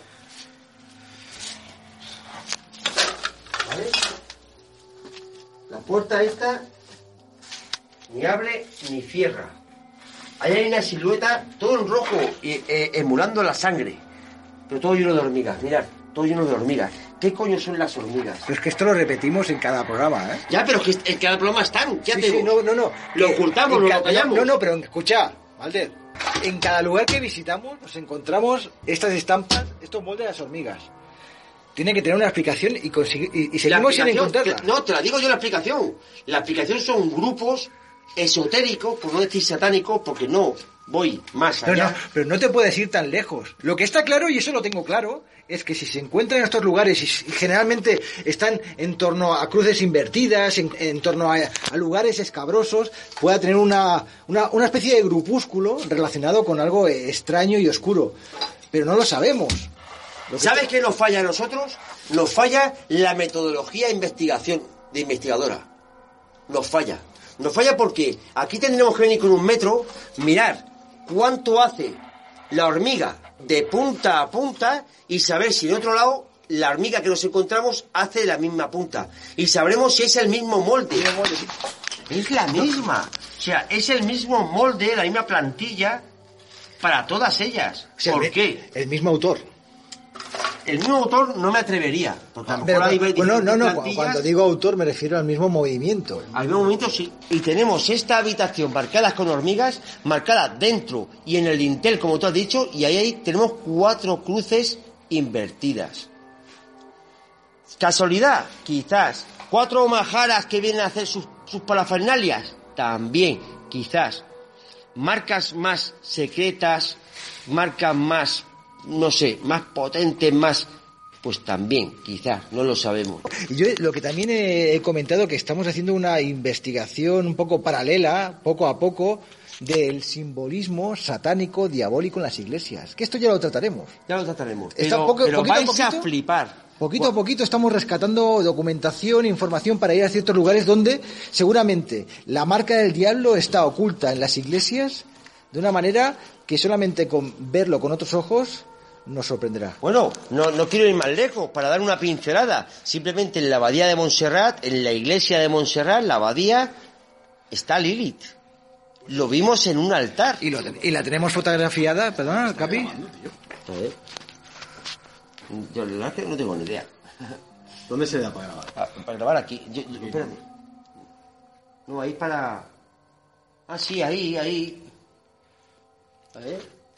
¿Vale? La puerta esta ni abre ni cierra. Ahí hay una silueta, todo en rojo, emulando la sangre. Pero todo lleno de hormigas, mirad, todo lleno de hormigas. ¿Qué coño son las hormigas? Pero es que esto lo repetimos en cada programa, ¿eh? Ya, pero es que en cada programa están. ¿Qué hacemos? No. Lo ocultamos, lo callamos. No, pero escucha, Valder. En cada lugar que visitamos nos encontramos estas estampas, estos moldes de las hormigas. Tiene que tener una explicación y seguimos sin encontrarla. No, te la digo yo la explicación. La explicación son grupos esotéricos, por no decir satánicos, porque no voy más allá. No, pero no te puedes ir tan lejos. Lo que está claro, y eso lo tengo claro, es que si se encuentran en estos lugares y generalmente están en torno a cruces invertidas, en torno a lugares escabrosos, pueda tener una especie de grupúsculo relacionado con algo extraño y oscuro. Pero no lo sabemos. ¿Sabes qué nos falla a nosotros? Nos falla la metodología de investigadora. Nos falla. Nos falla porque aquí tendremos que venir con un metro, mirar cuánto hace la hormiga de punta a punta y saber si en otro lado la hormiga que nos encontramos hace la misma punta. Y sabremos si es el mismo molde. Es la misma. O sea, es el mismo molde, la misma plantilla para todas ellas. O sea, ¿por qué? El mismo autor. el mismo autor no me atrevería. Porque a lo mejor hay cuando digo autor me refiero al mismo movimiento. Al mismo movimiento, sí. Y tenemos esta habitación marcada con hormigas, marcada dentro y en el dintel, como tú has dicho, y ahí tenemos 4 cruces invertidas. ¿Casualidad? Quizás. 4 majaras que vienen a hacer sus parafernalias, también, quizás. Marcas más secretas, marcas más, no sé, más potentes, más, pues también, quizás, no lo sabemos. Y yo lo que también he comentado, que estamos haciendo una investigación un poco paralela, poco a poco, del simbolismo satánico, diabólico en las iglesias. Que esto ya lo trataremos. Ya lo trataremos. Pero vais a flipar. Poquito a poquito estamos rescatando documentación, información para ir a ciertos lugares donde seguramente la marca del diablo está oculta en las iglesias de una manera que solamente con verlo con otros ojos nos sorprenderá. Bueno, no quiero ir más lejos para dar una pincelada. Simplemente en la abadía de Montserrat, en la iglesia de Montserrat, la abadía, está Lilith. Lo vimos en un altar. Y la tenemos fotografiada, perdona, Capi. A ver. Yo la verdad es que no tengo ni idea. ¿Dónde se da para grabar? Para grabar aquí. Espérate. No, ahí para... Ah, sí, ahí. A ver.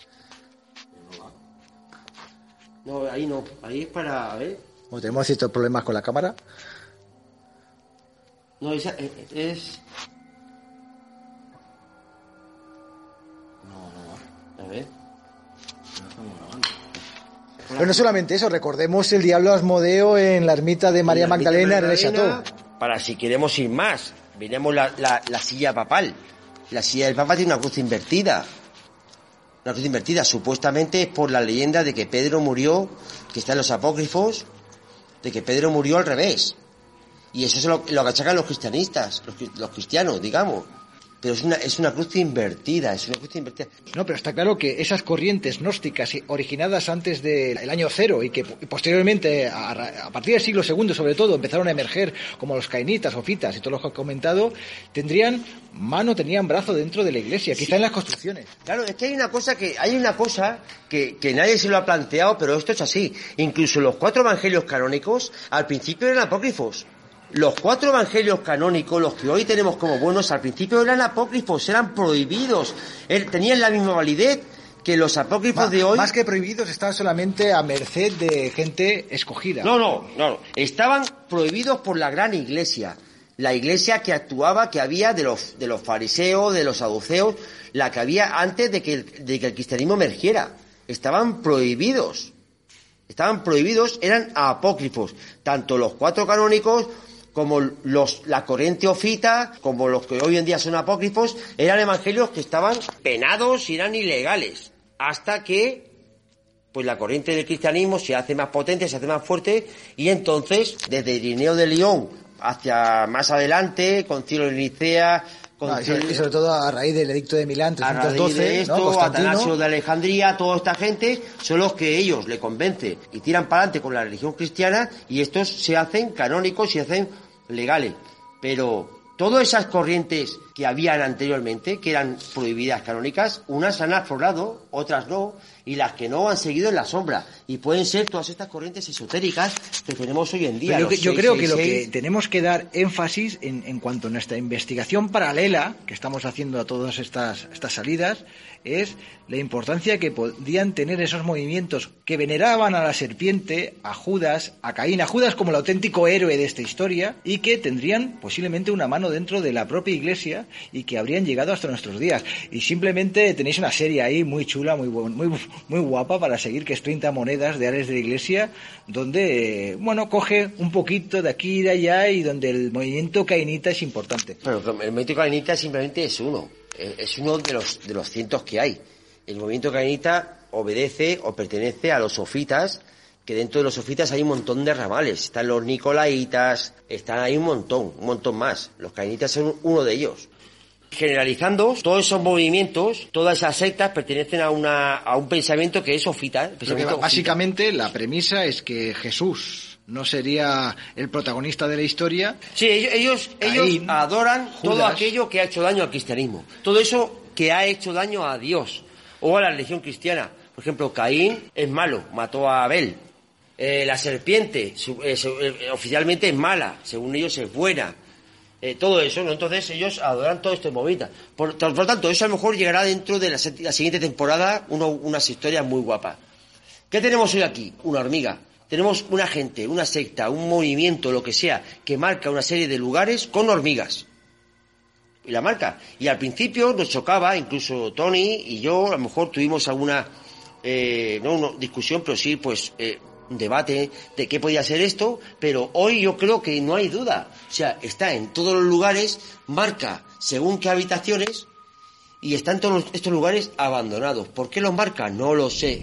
No, ahí no. Ahí es para... A ver. Bueno, tenemos ciertos problemas con la cámara. No, esa es... No. A ver. Pero no solamente eso, recordemos el diablo Asmodeo en la ermita de María Magdalena en el Chateau. Para si queremos ir más, veremos la silla papal. La silla del Papa tiene una cruz invertida. Una cruz invertida, supuestamente es por la leyenda de que Pedro murió, que está en los apócrifos, de que Pedro murió al revés. Y eso es lo que achacan los cristianistas, los cristianos, digamos. Pero es una cruz invertida, No, pero está claro que esas corrientes gnósticas originadas antes del año 0 y que posteriormente, a partir del siglo II sobre todo, empezaron a emerger como los cainitas, sofitas y todos los que he comentado, tenían brazo dentro de la iglesia, sí. Quizá en las construcciones. Claro, es que hay una cosa que nadie se lo ha planteado, pero esto es así. Incluso los 4 evangelios canónicos al principio eran apócrifos. Los 4 evangelios canónicos, los que hoy tenemos como buenos, al principio eran apócrifos, eran prohibidos, tenían la misma validez que los apócrifos de hoy. Más que prohibidos, estaban solamente a merced de gente escogida. No. Estaban prohibidos por la gran iglesia. La iglesia que actuaba, que había de los fariseos, de los saduceos, la que había antes de que el cristianismo emergiera. Estaban prohibidos, eran apócrifos. Tanto los 4 canónicos como la corriente ofita, como los que hoy en día son apócrifos, eran evangelios que estaban penados y eran ilegales. Hasta que pues la corriente del cristianismo se hace más potente, se hace más fuerte, y entonces, desde Irineo de León hacia más adelante, Concilio de Nicea... Y sobre todo a raíz del Edicto de Milán, 312, a raíz de esto, ¿no? Atanasio de Alejandría, toda esta gente son los que ellos le convencen y tiran para adelante con la religión cristiana, y estos se hacen canónicos, se hacen legales. Pero todas esas corrientes que habían anteriormente, que eran prohibidas canónicas, unas han aflorado, otras no, y las que no han seguido en la sombra. Y pueden ser todas estas corrientes esotéricas que tenemos hoy en día. Yo creo que lo que tenemos que dar énfasis en cuanto a nuestra investigación paralela que estamos haciendo a todas estas salidas es la importancia que podían tener esos movimientos que veneraban a la serpiente, a Judas, a Caín, a Judas como el auténtico héroe de esta historia, y que tendrían posiblemente una mano dentro de la propia iglesia y que habrían llegado hasta nuestros días. Y simplemente tenéis una serie ahí muy chula, muy guapa para seguir, que es 30 monedas de Ares de la Iglesia, donde, coge un poquito de aquí y de allá, y donde el movimiento cainita es importante. Pero el movimiento cainita simplemente es uno de los cientos que hay. El movimiento cainita obedece o pertenece a los sofitas, que dentro de los sofitas hay un montón de ramales. Están los nicolaitas, están ahí un montón más. Los cainitas son uno de ellos. Generalizando, todos esos movimientos, todas esas sectas pertenecen a un pensamiento que es sofita. Básicamente la premisa es que Jesús no sería el protagonista de la historia. Sí, ellos adoran Judas, todo aquello que ha hecho daño al cristianismo. Todo eso que ha hecho daño a Dios o a la religión cristiana. Por ejemplo, Caín es malo, mató a Abel. La serpiente, oficialmente es mala, según ellos es buena. Todo eso, ¿no? Entonces ellos adoran todo esto de movida. Por tanto, eso a lo mejor llegará dentro de la siguiente temporada, unas historias muy guapas. ¿Qué tenemos hoy aquí? Una hormiga. Tenemos una gente, una secta, un movimiento, lo que sea, que marca una serie de lugares con hormigas. Y la marca. Y al principio nos chocaba, incluso Tony y yo, a lo mejor tuvimos alguna, no una discusión, pero sí, pues, un debate de qué podía ser esto, pero hoy yo creo que no hay duda. O sea, está en todos los lugares, marca según qué habitaciones, y está en todos estos lugares abandonados. ¿Por qué los marca? No lo sé.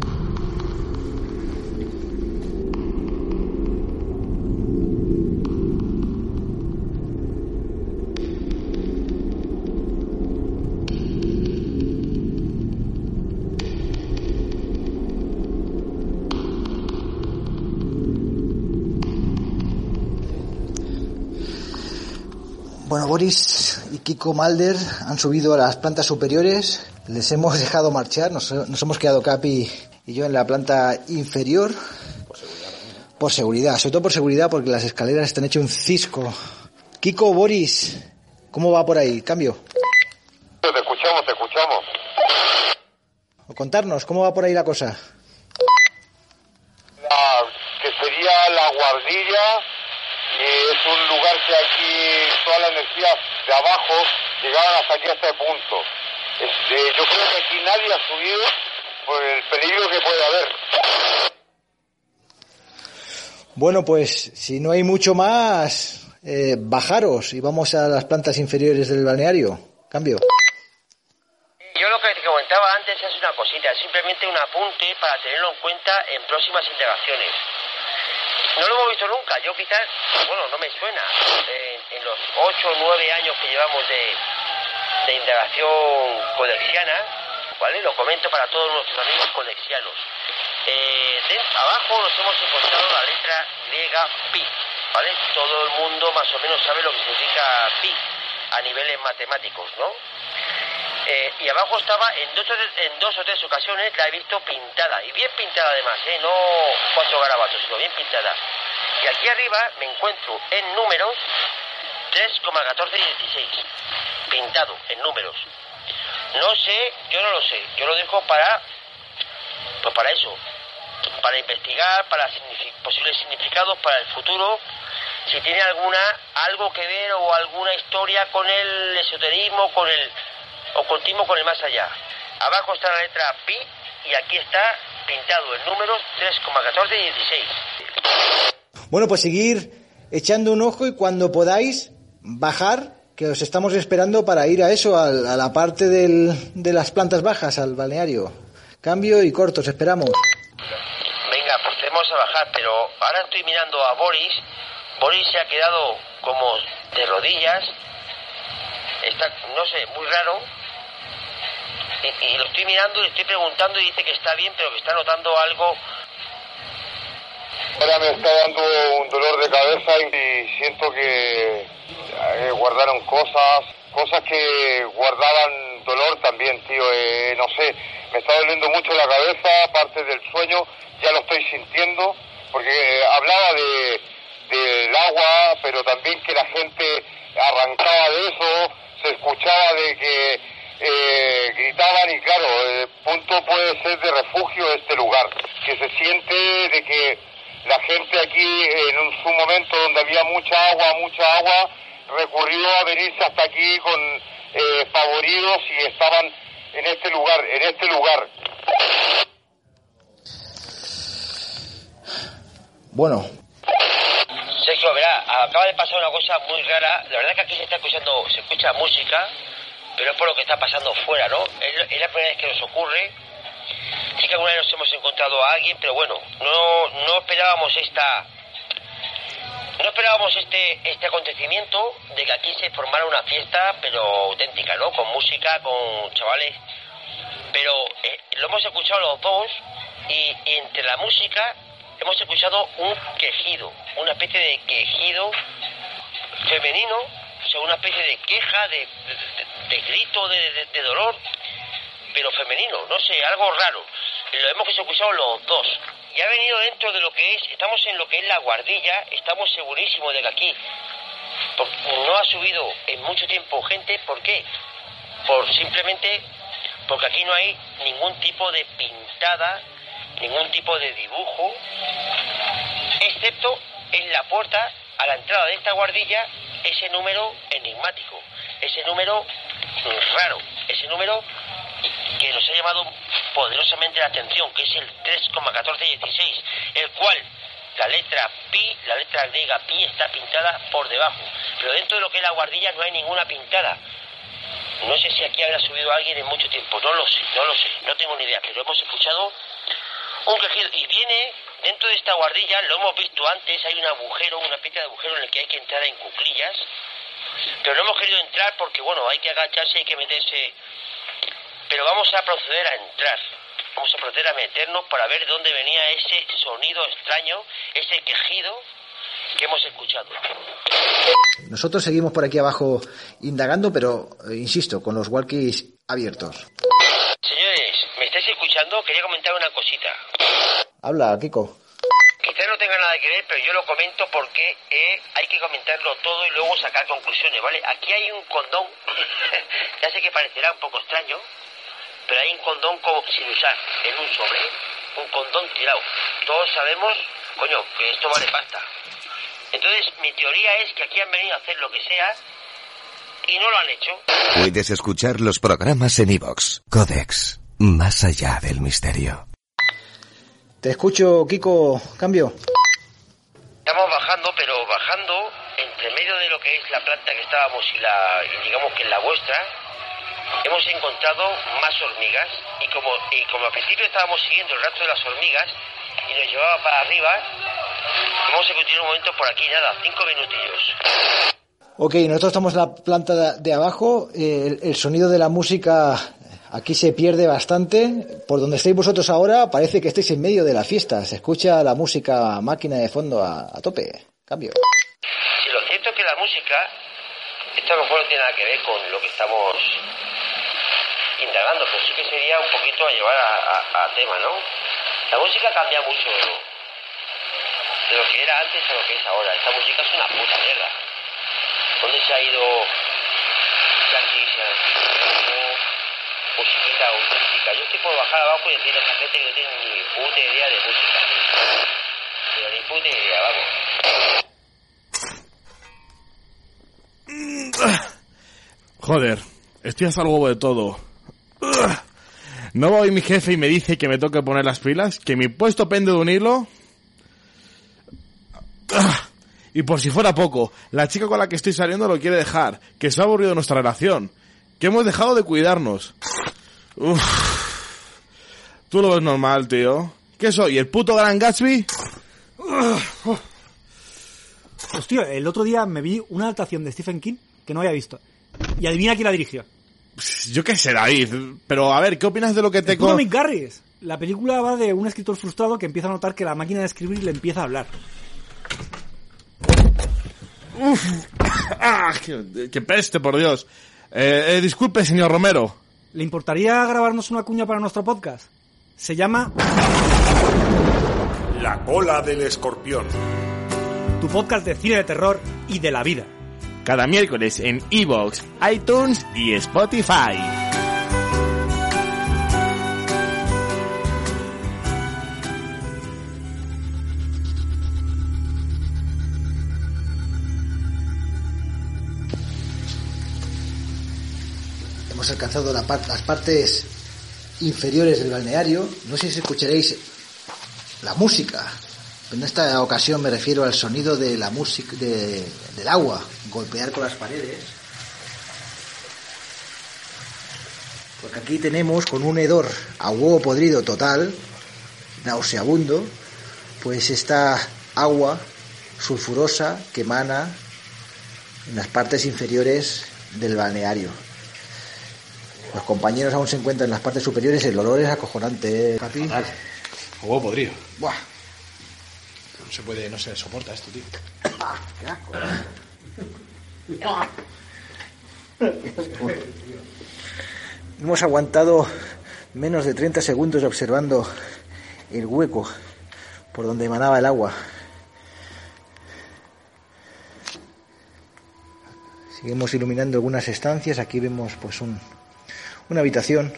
Bueno, Boris y Kiko Mulder han subido a las plantas superiores, les hemos dejado marchar, nos hemos quedado Capi y yo en la planta inferior. Por seguridad, sobre todo por seguridad, porque las escaleras están hechas un cisco. Kiko, Boris, ¿cómo va por ahí? ¿Cambio? Te escuchamos. O contarnos, ¿cómo va por ahí la cosa? Que sería la guardilla. Es un lugar que aquí toda la energía de abajo llegaban hasta aquí, hasta el punto. Yo creo que aquí nadie ha subido por el peligro que puede haber. Bueno, pues si no hay mucho más, bajaros y vamos a las plantas inferiores del balneario. Cambio. Yo lo que te comentaba antes es una cosita, simplemente un apunte para tenerlo en cuenta en próximas indagaciones. No lo hemos visto nunca, yo quizás, bueno, no me suena, en los 8 o 9 años que llevamos de indagación codexiana, ¿vale? Lo comento para todos nuestros amigos codexianos. Abajo nos hemos encontrado la letra griega pi, ¿vale? Todo el mundo más o menos sabe lo que significa pi a niveles matemáticos, ¿no? Y abajo estaba, en dos o tres ocasiones la he visto pintada, y bien pintada además, no 4 garabatos, sino bien pintada. Y aquí arriba me encuentro en números 3,1416, pintado en números. No sé, yo no lo sé, yo lo dejo para eso, para investigar, para posibles significados para el futuro, si tiene algo que ver o alguna historia con el esoterismo, con el ocultismo, con el más allá. Abajo está la letra pi y aquí está pintado en números 3,1416. Bueno, pues seguir echando un ojo y cuando podáis bajar, que os estamos esperando para ir a eso, a la parte de las plantas bajas, al balneario. Cambio y corto, os esperamos. Venga, pues tenemos a bajar, pero ahora estoy mirando a Boris. Boris se ha quedado como de rodillas. Está, no sé, muy raro. Y lo estoy mirando y le estoy preguntando y dice que está bien, pero que está notando algo. Ahora me está dando un dolor de cabeza y siento que guardaron cosas que guardaban dolor también, tío. No sé, me está doliendo mucho la cabeza, parte del sueño, ya lo estoy sintiendo, porque hablaba del agua, pero también que la gente arrancaba de eso, se escuchaba de que gritaban y claro, punto puede ser de refugio este lugar, que se siente de que la gente aquí en su momento donde había mucha agua, recurrió a venirse hasta aquí con favoridos y estaban en este lugar. Bueno. Sergio, verá, acaba de pasar una cosa muy rara. La verdad que aquí se escucha música, pero es por lo que está pasando fuera, ¿no? Es la primera vez que nos ocurre. Sí que alguna vez nos hemos encontrado a alguien, pero bueno, no esperábamos este acontecimiento de que aquí se formara una fiesta, pero auténtica, ¿no? Con música, con chavales. Pero lo hemos escuchado los dos y entre la música hemos escuchado un quejido, una especie de quejido femenino, o sea, una especie de queja, de grito, de dolor, pero femenino, no sé, algo raro. lo hemos escuchado los dos. Y ha venido dentro de lo que es, estamos en lo que es la guardilla, estamos segurísimos de que aquí no ha subido en mucho tiempo gente. ¿Por qué? Simplemente porque aquí no hay ningún tipo de pintada, ningún tipo de dibujo, excepto en la puerta a la entrada de esta guardilla, ese número enigmático, ese número raro, ese número que nos ha llamado poderosamente la atención, que es el 3,1416, el cual la letra pi, la letra griega pi, está pintada por debajo, pero dentro de lo que es la guardilla no hay ninguna pintada. No sé si aquí habrá subido alguien en mucho tiempo, no lo sé, no tengo ni idea, pero hemos escuchado un quejido y viene dentro de esta guardilla, lo hemos visto antes, hay un agujero, una especie de agujero en el que hay que entrar en cuclillas, pero no hemos querido entrar porque, bueno, hay que agacharse, hay que meterse, pero vamos a proceder a entrar, vamos a proceder a meternos para ver de dónde venía ese sonido extraño, ese quejido que hemos escuchado. Nosotros seguimos por aquí abajo indagando, pero, insisto, con los walkies abiertos. Señores, ¿me estáis escuchando? Quería comentar una cosita. Habla, Kiko. Quizás no tenga nada que ver, pero yo lo comento porque hay que comentarlo todo y luego sacar conclusiones, ¿vale? Aquí hay un condón, ya sé que parecerá un poco extraño, pero hay un condón como sin usar, en un sobre, un condón tirado. Todos sabemos, coño, que esto vale pasta. Entonces, mi teoría es que aquí han venido a hacer lo que sea y no lo han hecho. Puedes escuchar los programas en iVoox. Codex, más allá del misterio. Te escucho, Kiko. Cambio. Estamos bajando, pero bajando entre medio de lo que es la planta que estábamos y digamos que en la vuestra, hemos encontrado más hormigas y como al principio estábamos siguiendo el rastro de las hormigas y nos llevaba para arriba, vamos a continuar un momento por aquí, nada, 5 minutillos. Ok, nosotros estamos en la planta de abajo, el sonido de la música aquí se pierde bastante. Por donde estáis vosotros ahora parece que estáis en medio de la fiesta, se escucha la música máquina de fondo a tope. Cambio. Sí, lo cierto es que la música, esto a lo mejor no tiene nada que ver con lo que estamos indagando, pero sí que sería un poquito a llevar a tema, ¿no? La música cambia mucho de lo que era antes a lo que es ahora. Esta música es una puta mierda. ¿Dónde se ha ido Jackie, musiquita auténtica? Yo estoy por bajar abajo y decirle a esa gente que no tiene ni puta idea de música. Pero ni puta idea, vamos. Joder, estoy hasta el huevo de todo. ¿No va hoy mi jefe y me dice que me toque poner las pilas? ¿Que mi puesto pende de un hilo? Y por si fuera poco, la chica con la que estoy saliendo lo quiere dejar, que se ha aburrido nuestra relación, que hemos dejado de cuidarnos. Uf. ¿Tú lo ves normal, tío? ¿Qué soy, el puto Gran Gatsby? Hostia, el otro día me vi una adaptación de Stephen King que no había visto. Y adivina quién la dirigió. Yo qué sé, David, pero a ver, ¿qué opinas de lo que te... Mick Garris. La película va de un escritor frustrado que empieza a notar que la máquina de escribir le empieza a hablar. Uf. ¡Ah! ¡Qué peste, por Dios! Disculpe, señor Romero. ¿Le importaría grabarnos una cuña para nuestro podcast? Se llama... La cola del escorpión. Tu podcast de cine de terror y de la vida. Cada miércoles en iVoox, iTunes y Spotify. Hemos alcanzado las partes inferiores del balneario. No sé si escucharéis la música. En esta ocasión me refiero al sonido de la música del agua golpear con las paredes, porque aquí tenemos, con un hedor a huevo podrido total, nauseabundo, pues esta agua sulfurosa que emana en las partes inferiores del balneario. Los compañeros aún se encuentran en las partes superiores. El olor es acojonante, papi. A huevo podrido. Buah. No se soporta esto, tío. Qué asco. Hemos aguantado menos de 30 segundos observando el hueco por donde emanaba el agua. Seguimos iluminando algunas estancias. Aquí vemos pues una habitación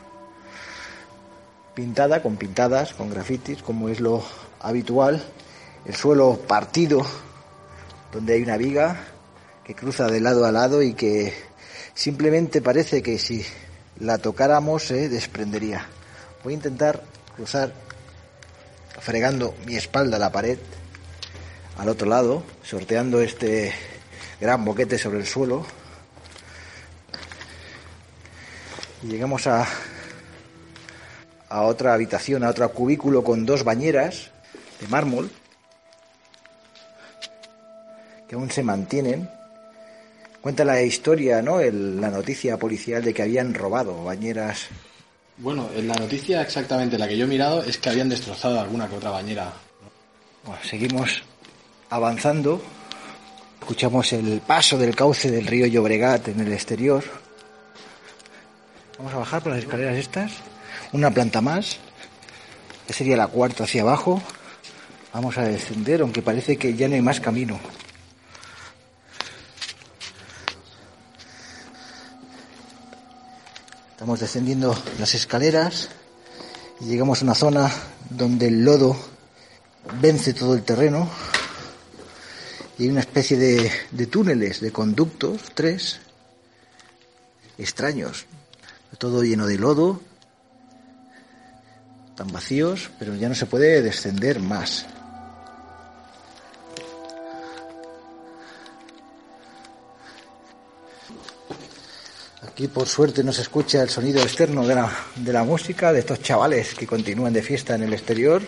pintada, con pintadas, con grafitis, como es lo habitual. El suelo partido, donde hay una viga que cruza de lado a lado y que simplemente parece que si la tocáramos se desprendería. Voy a intentar cruzar fregando mi espalda a la pared al otro lado, sorteando este gran boquete sobre el suelo, y llegamos a otra habitación, a otro cubículo con 2 bañeras de mármol que aún se mantienen. Cuenta la historia, ¿no? La noticia policial de que habían robado bañeras. Bueno, en la noticia exactamente la que yo he mirado es que habían destrozado alguna que otra bañera. Bueno, seguimos avanzando. Escuchamos el paso del cauce del río Llobregat en el exterior. Vamos a bajar por las escaleras estas. Una planta más. Esta sería la 4ª hacia abajo. Vamos a descender, aunque parece que ya no hay más camino. Estamos descendiendo las escaleras y llegamos a una zona donde el lodo vence todo el terreno y hay una especie de túneles, de conductos, 3 extraños, todo lleno de lodo, tan vacíos, pero ya no se puede descender más. Aquí por suerte no se escucha el sonido externo de la música, de estos chavales que continúan de fiesta en el exterior.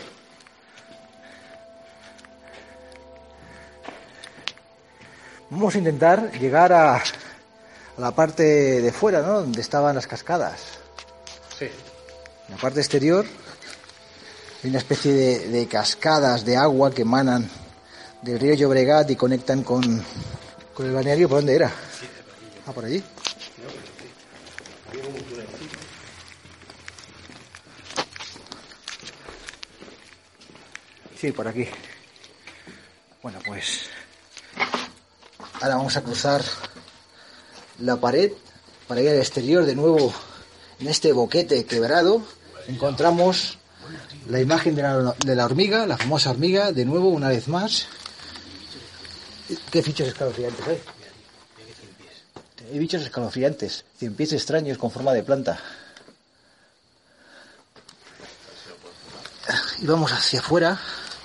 Vamos a intentar llegar a la parte de fuera, ¿no? Donde estaban las cascadas. Sí. En la parte exterior hay una especie de cascadas de agua que emanan del río Llobregat y conectan con el balneario. ¿Por dónde era? Ah, por allí. Sí, por aquí. Bueno, pues ahora vamos a cruzar la pared para ir al exterior. De nuevo, en este boquete quebrado encontramos la imagen de la hormiga, la famosa hormiga, de nuevo, una vez más. ¿Qué bichos escalofriantes hay? Hay bichos escalofriantes, 100 pies extraños con forma de planta. Y vamos hacia afuera.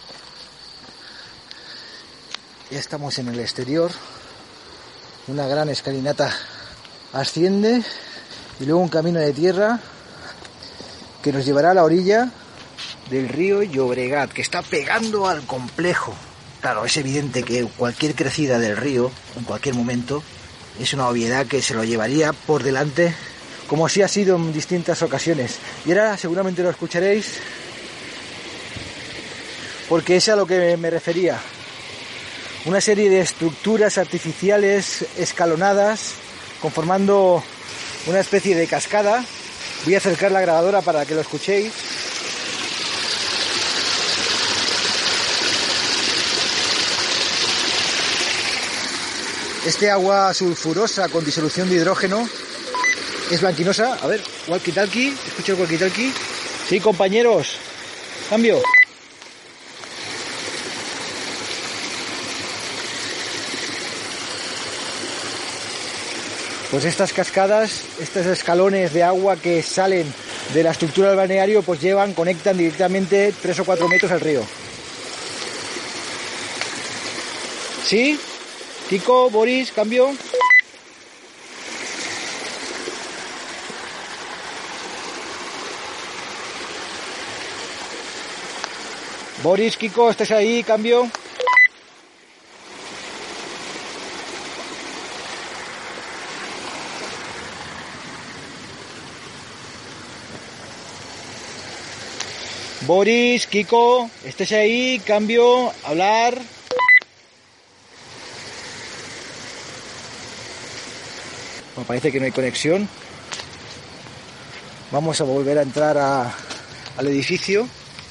Ya estamos en el exterior. Una gran escalinata asciende y luego un camino de tierra que nos llevará a la orilla del río Llobregat, que está pegando al complejo. Claro, es evidente que cualquier crecida del río, en cualquier momento, es una obviedad que se lo llevaría por delante, como así ha sido en distintas ocasiones. Y ahora seguramente lo escucharéis, porque es a lo que me refería. Una serie de estructuras artificiales escalonadas, conformando una especie de cascada. Voy a acercar la grabadora para que lo escuchéis. Este agua sulfurosa con disolución de hidrógeno es blanquinosa. A ver, walkie-talkie, escucho el walkie-talkie. Sí, compañeros, cambio. Pues estas cascadas, estos escalones de agua que salen de la estructura del balneario, pues conectan directamente 3 o 4 metros al río. ¿Sí? Kiko, Boris, cambio. Boris, Kiko, ¿estáis ahí? Cambio. Boris, Kiko, ¿estáis ahí? Cambio, hablar. Bueno, parece que no hay conexión. Vamos a volver a entrar al edificio.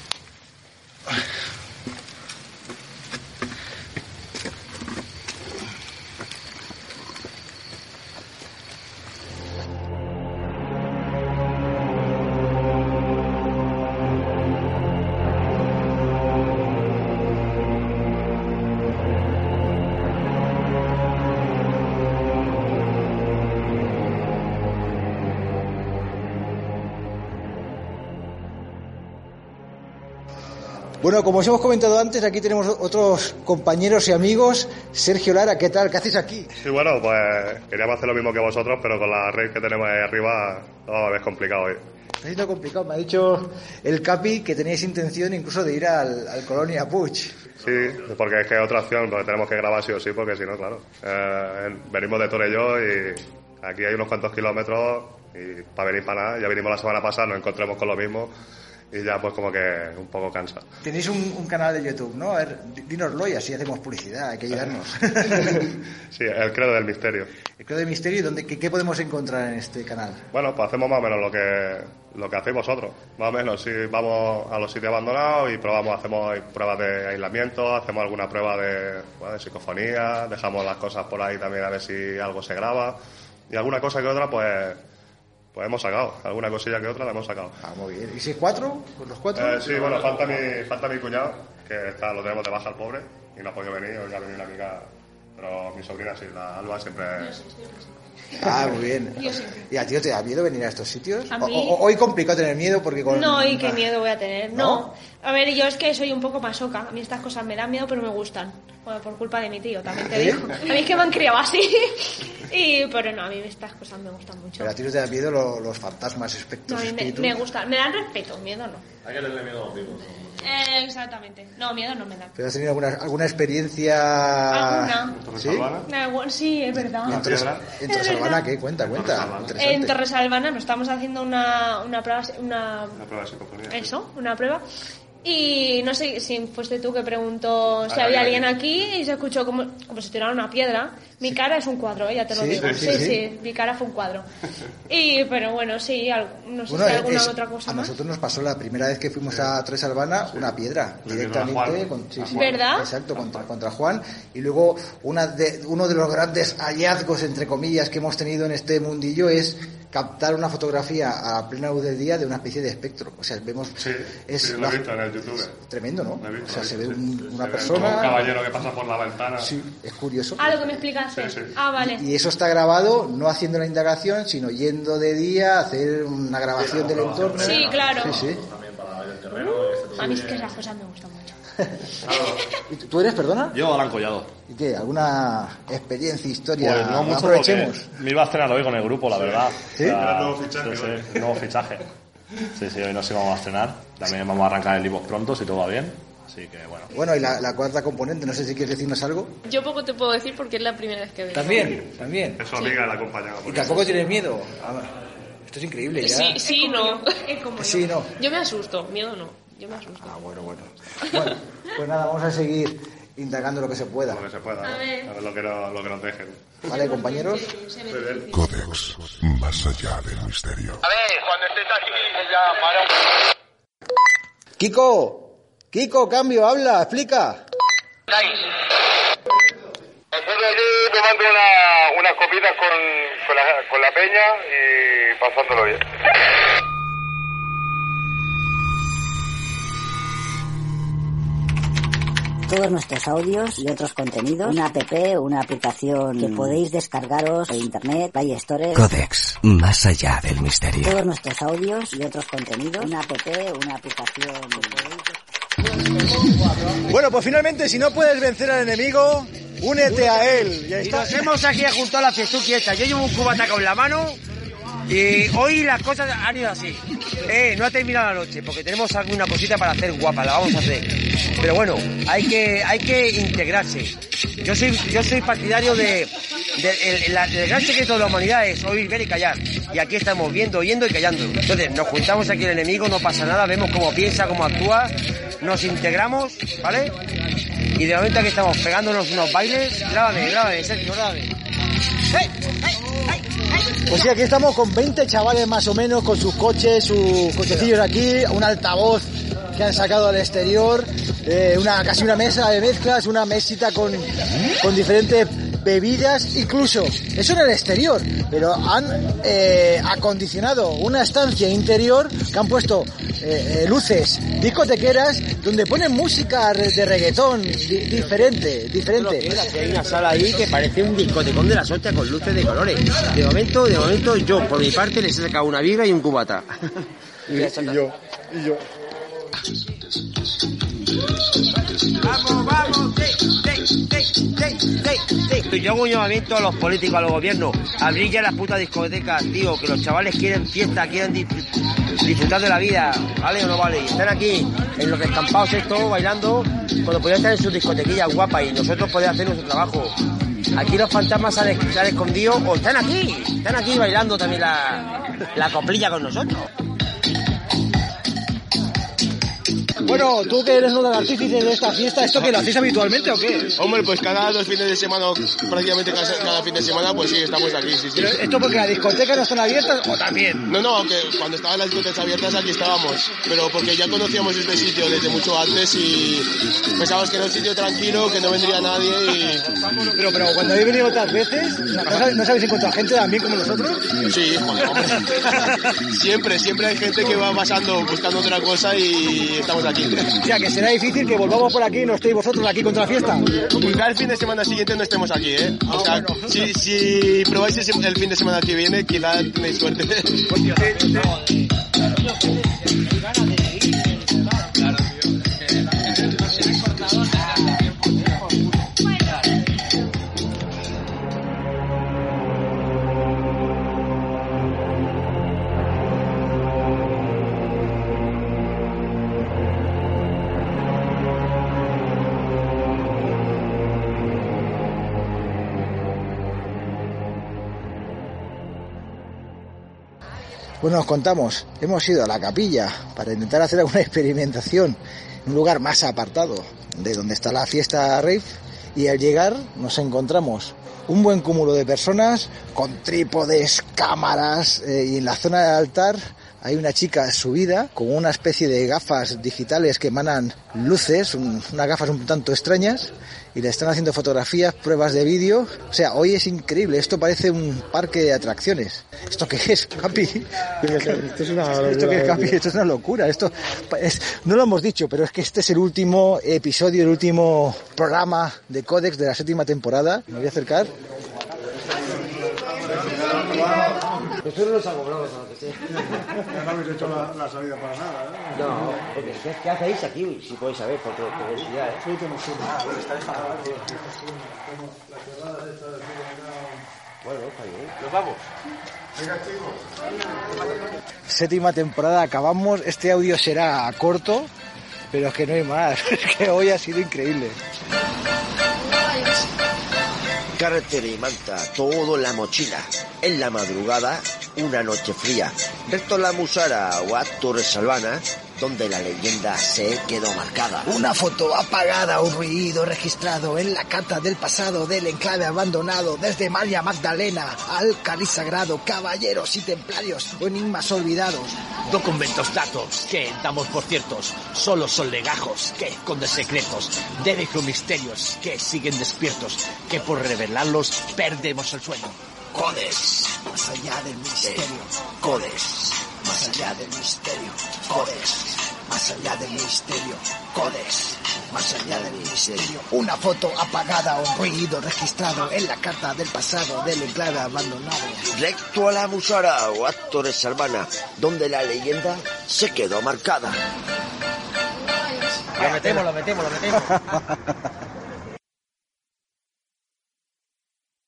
Bueno, como os hemos comentado antes, aquí tenemos otros compañeros y amigos. Sergio Lara, ¿qué tal? ¿Qué haces aquí? Sí, bueno, pues queríamos hacer lo mismo que vosotros, pero con la red que tenemos ahí arriba, es complicado hoy. Está siendo complicado. Me ha dicho el Capi que tenéis intención incluso de ir al Colonia Puig. Sí, porque es que es otra opción, porque tenemos que grabar sí o sí, porque si no, claro. Venimos de Torelló y aquí hay unos cuantos kilómetros y para venir para nada. Ya vinimos la semana pasada, nos encontramos con lo mismo. Y ya pues como que un poco cansa. Tenéis un canal de YouTube, ¿no? A ver, dínoslo y así hacemos publicidad, hay que ayudarnos. Sí, el Credo del Misterio. El Credo del Misterio, ¿qué podemos encontrar en este canal? Bueno, pues hacemos más o menos lo que hacéis vosotros. Más o menos, sí, vamos a los sitios abandonados y hacemos pruebas de aislamiento, hacemos alguna prueba de psicofonía, dejamos las cosas por ahí también a ver si algo se graba. Y alguna cosa que otra, pues hemos sacado, alguna cosilla que otra la hemos sacado. Ah, muy bien. ¿Y si es 4? ¿Con los 4? Sí, bueno, falta mi cuñado, que lo tenemos de baja al pobre, y no ha podido venir, hoy ha venido una amiga, pero mi sobrina sí, la Alba siempre... Ah, muy bien. ¿Y a ti te da miedo venir a estos sitios? A mí... Hoy complicado tener miedo porque con... No, y qué miedo voy a tener. No. A ver, yo es que soy un poco masoca. A mí estas cosas me dan miedo, pero me gustan. Bueno, por culpa de mi tío, también te digo. A mí es que me han criado así. Pero no, a mí estas cosas me gustan mucho. Pero a ti no te da miedo los fantasmas, espectros, no, espíritus. Me gustan, me dan respeto, miedo no. Hay que tenerle miedo a los vivos. Exactamente. No, miedo no me da. ¿Pero has tenido alguna experiencia? ¿Alguna? ¿Sí? Sí, es verdad. ¿En Torresalvana qué? Cuenta. En Torresalvana nos estamos haciendo una prueba... Una prueba de psicofonía. Eso, una prueba. Y no sé si fuiste tú que preguntó si había alguien aquí y se escuchó como si tirara una piedra. Mi cara es un cuadro, ya te lo digo. Sí, mi cara fue un cuadro. Pero bueno, sí, no sé si hay alguna otra cosa más. A nosotros nos pasó la primera vez que fuimos a Torresalvana una piedra directamente. ¿Verdad? Exacto, contra Juan. Y luego uno de los grandes hallazgos, entre comillas, que hemos tenido en este mundillo es captar una fotografía a plena luz del día de una especie de espectro. O sea, vemos... Sí, lo he visto en el YouTube. Es tremendo, ¿no? Visto, o sea, se ve una se persona... Ve un caballero que pasa por la ventana. Sí, es curioso. Ah, lo que me explicaste. Sí. Ah, vale. Y eso está grabado no haciendo la indagación, sino yendo de día a hacer una grabación del entorno. Sí, claro. Sí. También para el terreno. A mí es que esas cosas me gustan mucho. ¿Y tú eres, perdona? Yo, Alan Collado. ¿Y qué? ¿Alguna experiencia, historia? Pues no mucho, aprovechemos. Me iba a cenar hoy con el grupo, la verdad. ¿Sí? Era nuevo fichaje. Sí, nuevo fichaje. Sí, hoy nos íbamos a cenar. También vamos a arrancar el iVoox pronto, si todo va bien. Así que bueno. Bueno, y la cuarta componente, no sé si quieres decirnos algo. Yo poco te puedo decir porque es la primera vez que veo. También. Es su amiga, la acompañaba. ¿Y tampoco tienes miedo? Esto es increíble, ya. Sí, no. Sí, no. Yo me asusto, miedo no. Yo me asusto. Ah, bueno. Pues nada, vamos a seguir indagando lo que se pueda. Lo que se pueda. A ver lo que nos dejen. ¿Vale, compañeros? Codex, más allá del misterio. A ver, cuando estés aquí ya para... Kiko, cambio, habla, explica. Nosotros aquí tomando unas copitas con la peña y pasándolo bien. Todos nuestros audios y otros contenidos, una app, una aplicación que podéis descargaros de internet, Play Store. Codex, más allá del misterio. Todos nuestros audios y otros contenidos, una app, una aplicación que podéis... Bueno, pues finalmente, si no puedes vencer al enemigo, únete a él. Y nos hemos aquí juntado la fiestuki esta. Yo llevo un cubata con la mano y hoy las cosas han ido así. No ha terminado la noche porque tenemos alguna cosita para hacer guapa, la vamos a hacer. Pero bueno, hay que integrarse. Yo soy partidario del gran secreto de la humanidad es oír, ver y callar. Y aquí estamos viendo, oyendo y callando. Entonces nos juntamos aquí el enemigo, no pasa nada, vemos cómo piensa, cómo actúa, nos integramos, ¿vale? Y de momento aquí estamos pegándonos unos bailes. Grábame, Sergio, grábame. ¡Hey! Pues sí, aquí estamos con 20 chavales más o menos, con sus coches, sus cochecillos aquí, un altavoz que han sacado al exterior, casi una mesa de mezclas, una mesita con diferentes bebidas, incluso, eso en el exterior, pero han acondicionado una estancia interior que han puesto luces discotequeras donde ponen música de reggaetón diferente. Hay una sala ahí que parece un discotecón de la hostia con luces de colores. De momento yo por mi parte les he sacado una birra y un cubata. y yo. Vamos, yo hago un llamamiento a los políticos, a los gobiernos, abrir ya las putas discotecas, tío, que los chavales quieren fiesta, quieren disfrutar de la vida, ¿vale o no vale? Y están aquí, en los descampados estos, bailando, cuando podían estar en sus discotequillas guapas y nosotros podemos hacer nuestro trabajo. Aquí los fantasmas se han escondido, o están aquí bailando también la coplilla con nosotros. Bueno, tú que eres uno de los artífices de esta fiesta, ¿esto que lo hacéis habitualmente o qué? Hombre, pues cada 2 fines de semana, prácticamente cada fin de semana, pues sí, estamos aquí, sí. ¿Pero esto porque las discotecas no están abiertas o también? No, aunque cuando estaban las discotecas abiertas aquí estábamos, pero porque ya conocíamos este sitio desde mucho antes y pensábamos que era un sitio tranquilo, que no vendría nadie y... Pero cuando habéis venido otras veces, ¿no sabéis encontrar gente también como nosotros? Sí, joder, hombre. siempre hay gente que va pasando, buscando otra cosa y estamos aquí. O sea, que será difícil que volvamos por aquí y no estéis vosotros aquí contra la fiesta. Quizá el fin de semana siguiente no estemos aquí, ¿eh? O sea, bueno. si probáis el fin de semana que viene, quizá tenéis suerte. Bueno, os contamos, hemos ido a la capilla para intentar hacer alguna experimentación en un lugar más apartado de donde está la fiesta rave y al llegar nos encontramos un buen cúmulo de personas con trípodes, cámaras y en la zona del altar hay una chica subida con una especie de gafas digitales que emanan luces, unas gafas un tanto extrañas y le están haciendo fotografías, pruebas de vídeo. O sea, hoy es increíble, esto parece un parque de atracciones. ¿Esto qué es, Capi? Esto es una locura. ¿Esto qué es, Capi? Esto es una locura. No lo hemos dicho, pero es que este es el último episodio, el último programa de Codex de la 7ª temporada. Me voy a acercar. Nosotros nos acoplamos a lo que sea. No habéis hecho la salida para nada, ¿eh? No, porque ¿qué hacéis aquí? Si podéis saber, por curiosidad, ¿eh? Sí, que nos suma. Bueno, está bien. Nos vamos. Venga, chicos. 7ª temporada, acabamos. Este audio será corto, pero es que no hay más. Es que hoy ha sido increíble. Carretera y manta, todo en la mochila. En la madrugada, una noche fría. Recto la Musara o Torres Salvana, donde la leyenda se quedó marcada. Una foto apagada, un ruido registrado en la carta del pasado del enclave abandonado, desde María Magdalena al Cáliz Sagrado, caballeros y templarios o enigmas olvidados. Documentos datos que damos por ciertos, solo son legajos que esconden secretos, derecho misterios que siguen despiertos, que por revelarlos perdemos el sueño. Codex, más allá del misterio. Codex, más allá del misterio. Codex, más allá del misterio. Codex, más allá del misterio. Una foto apagada, un ruido registrado en la carta del pasado del enclave abandonado. Recto a la Musara o Torres Salvana, donde la leyenda se quedó marcada. Lo metemos.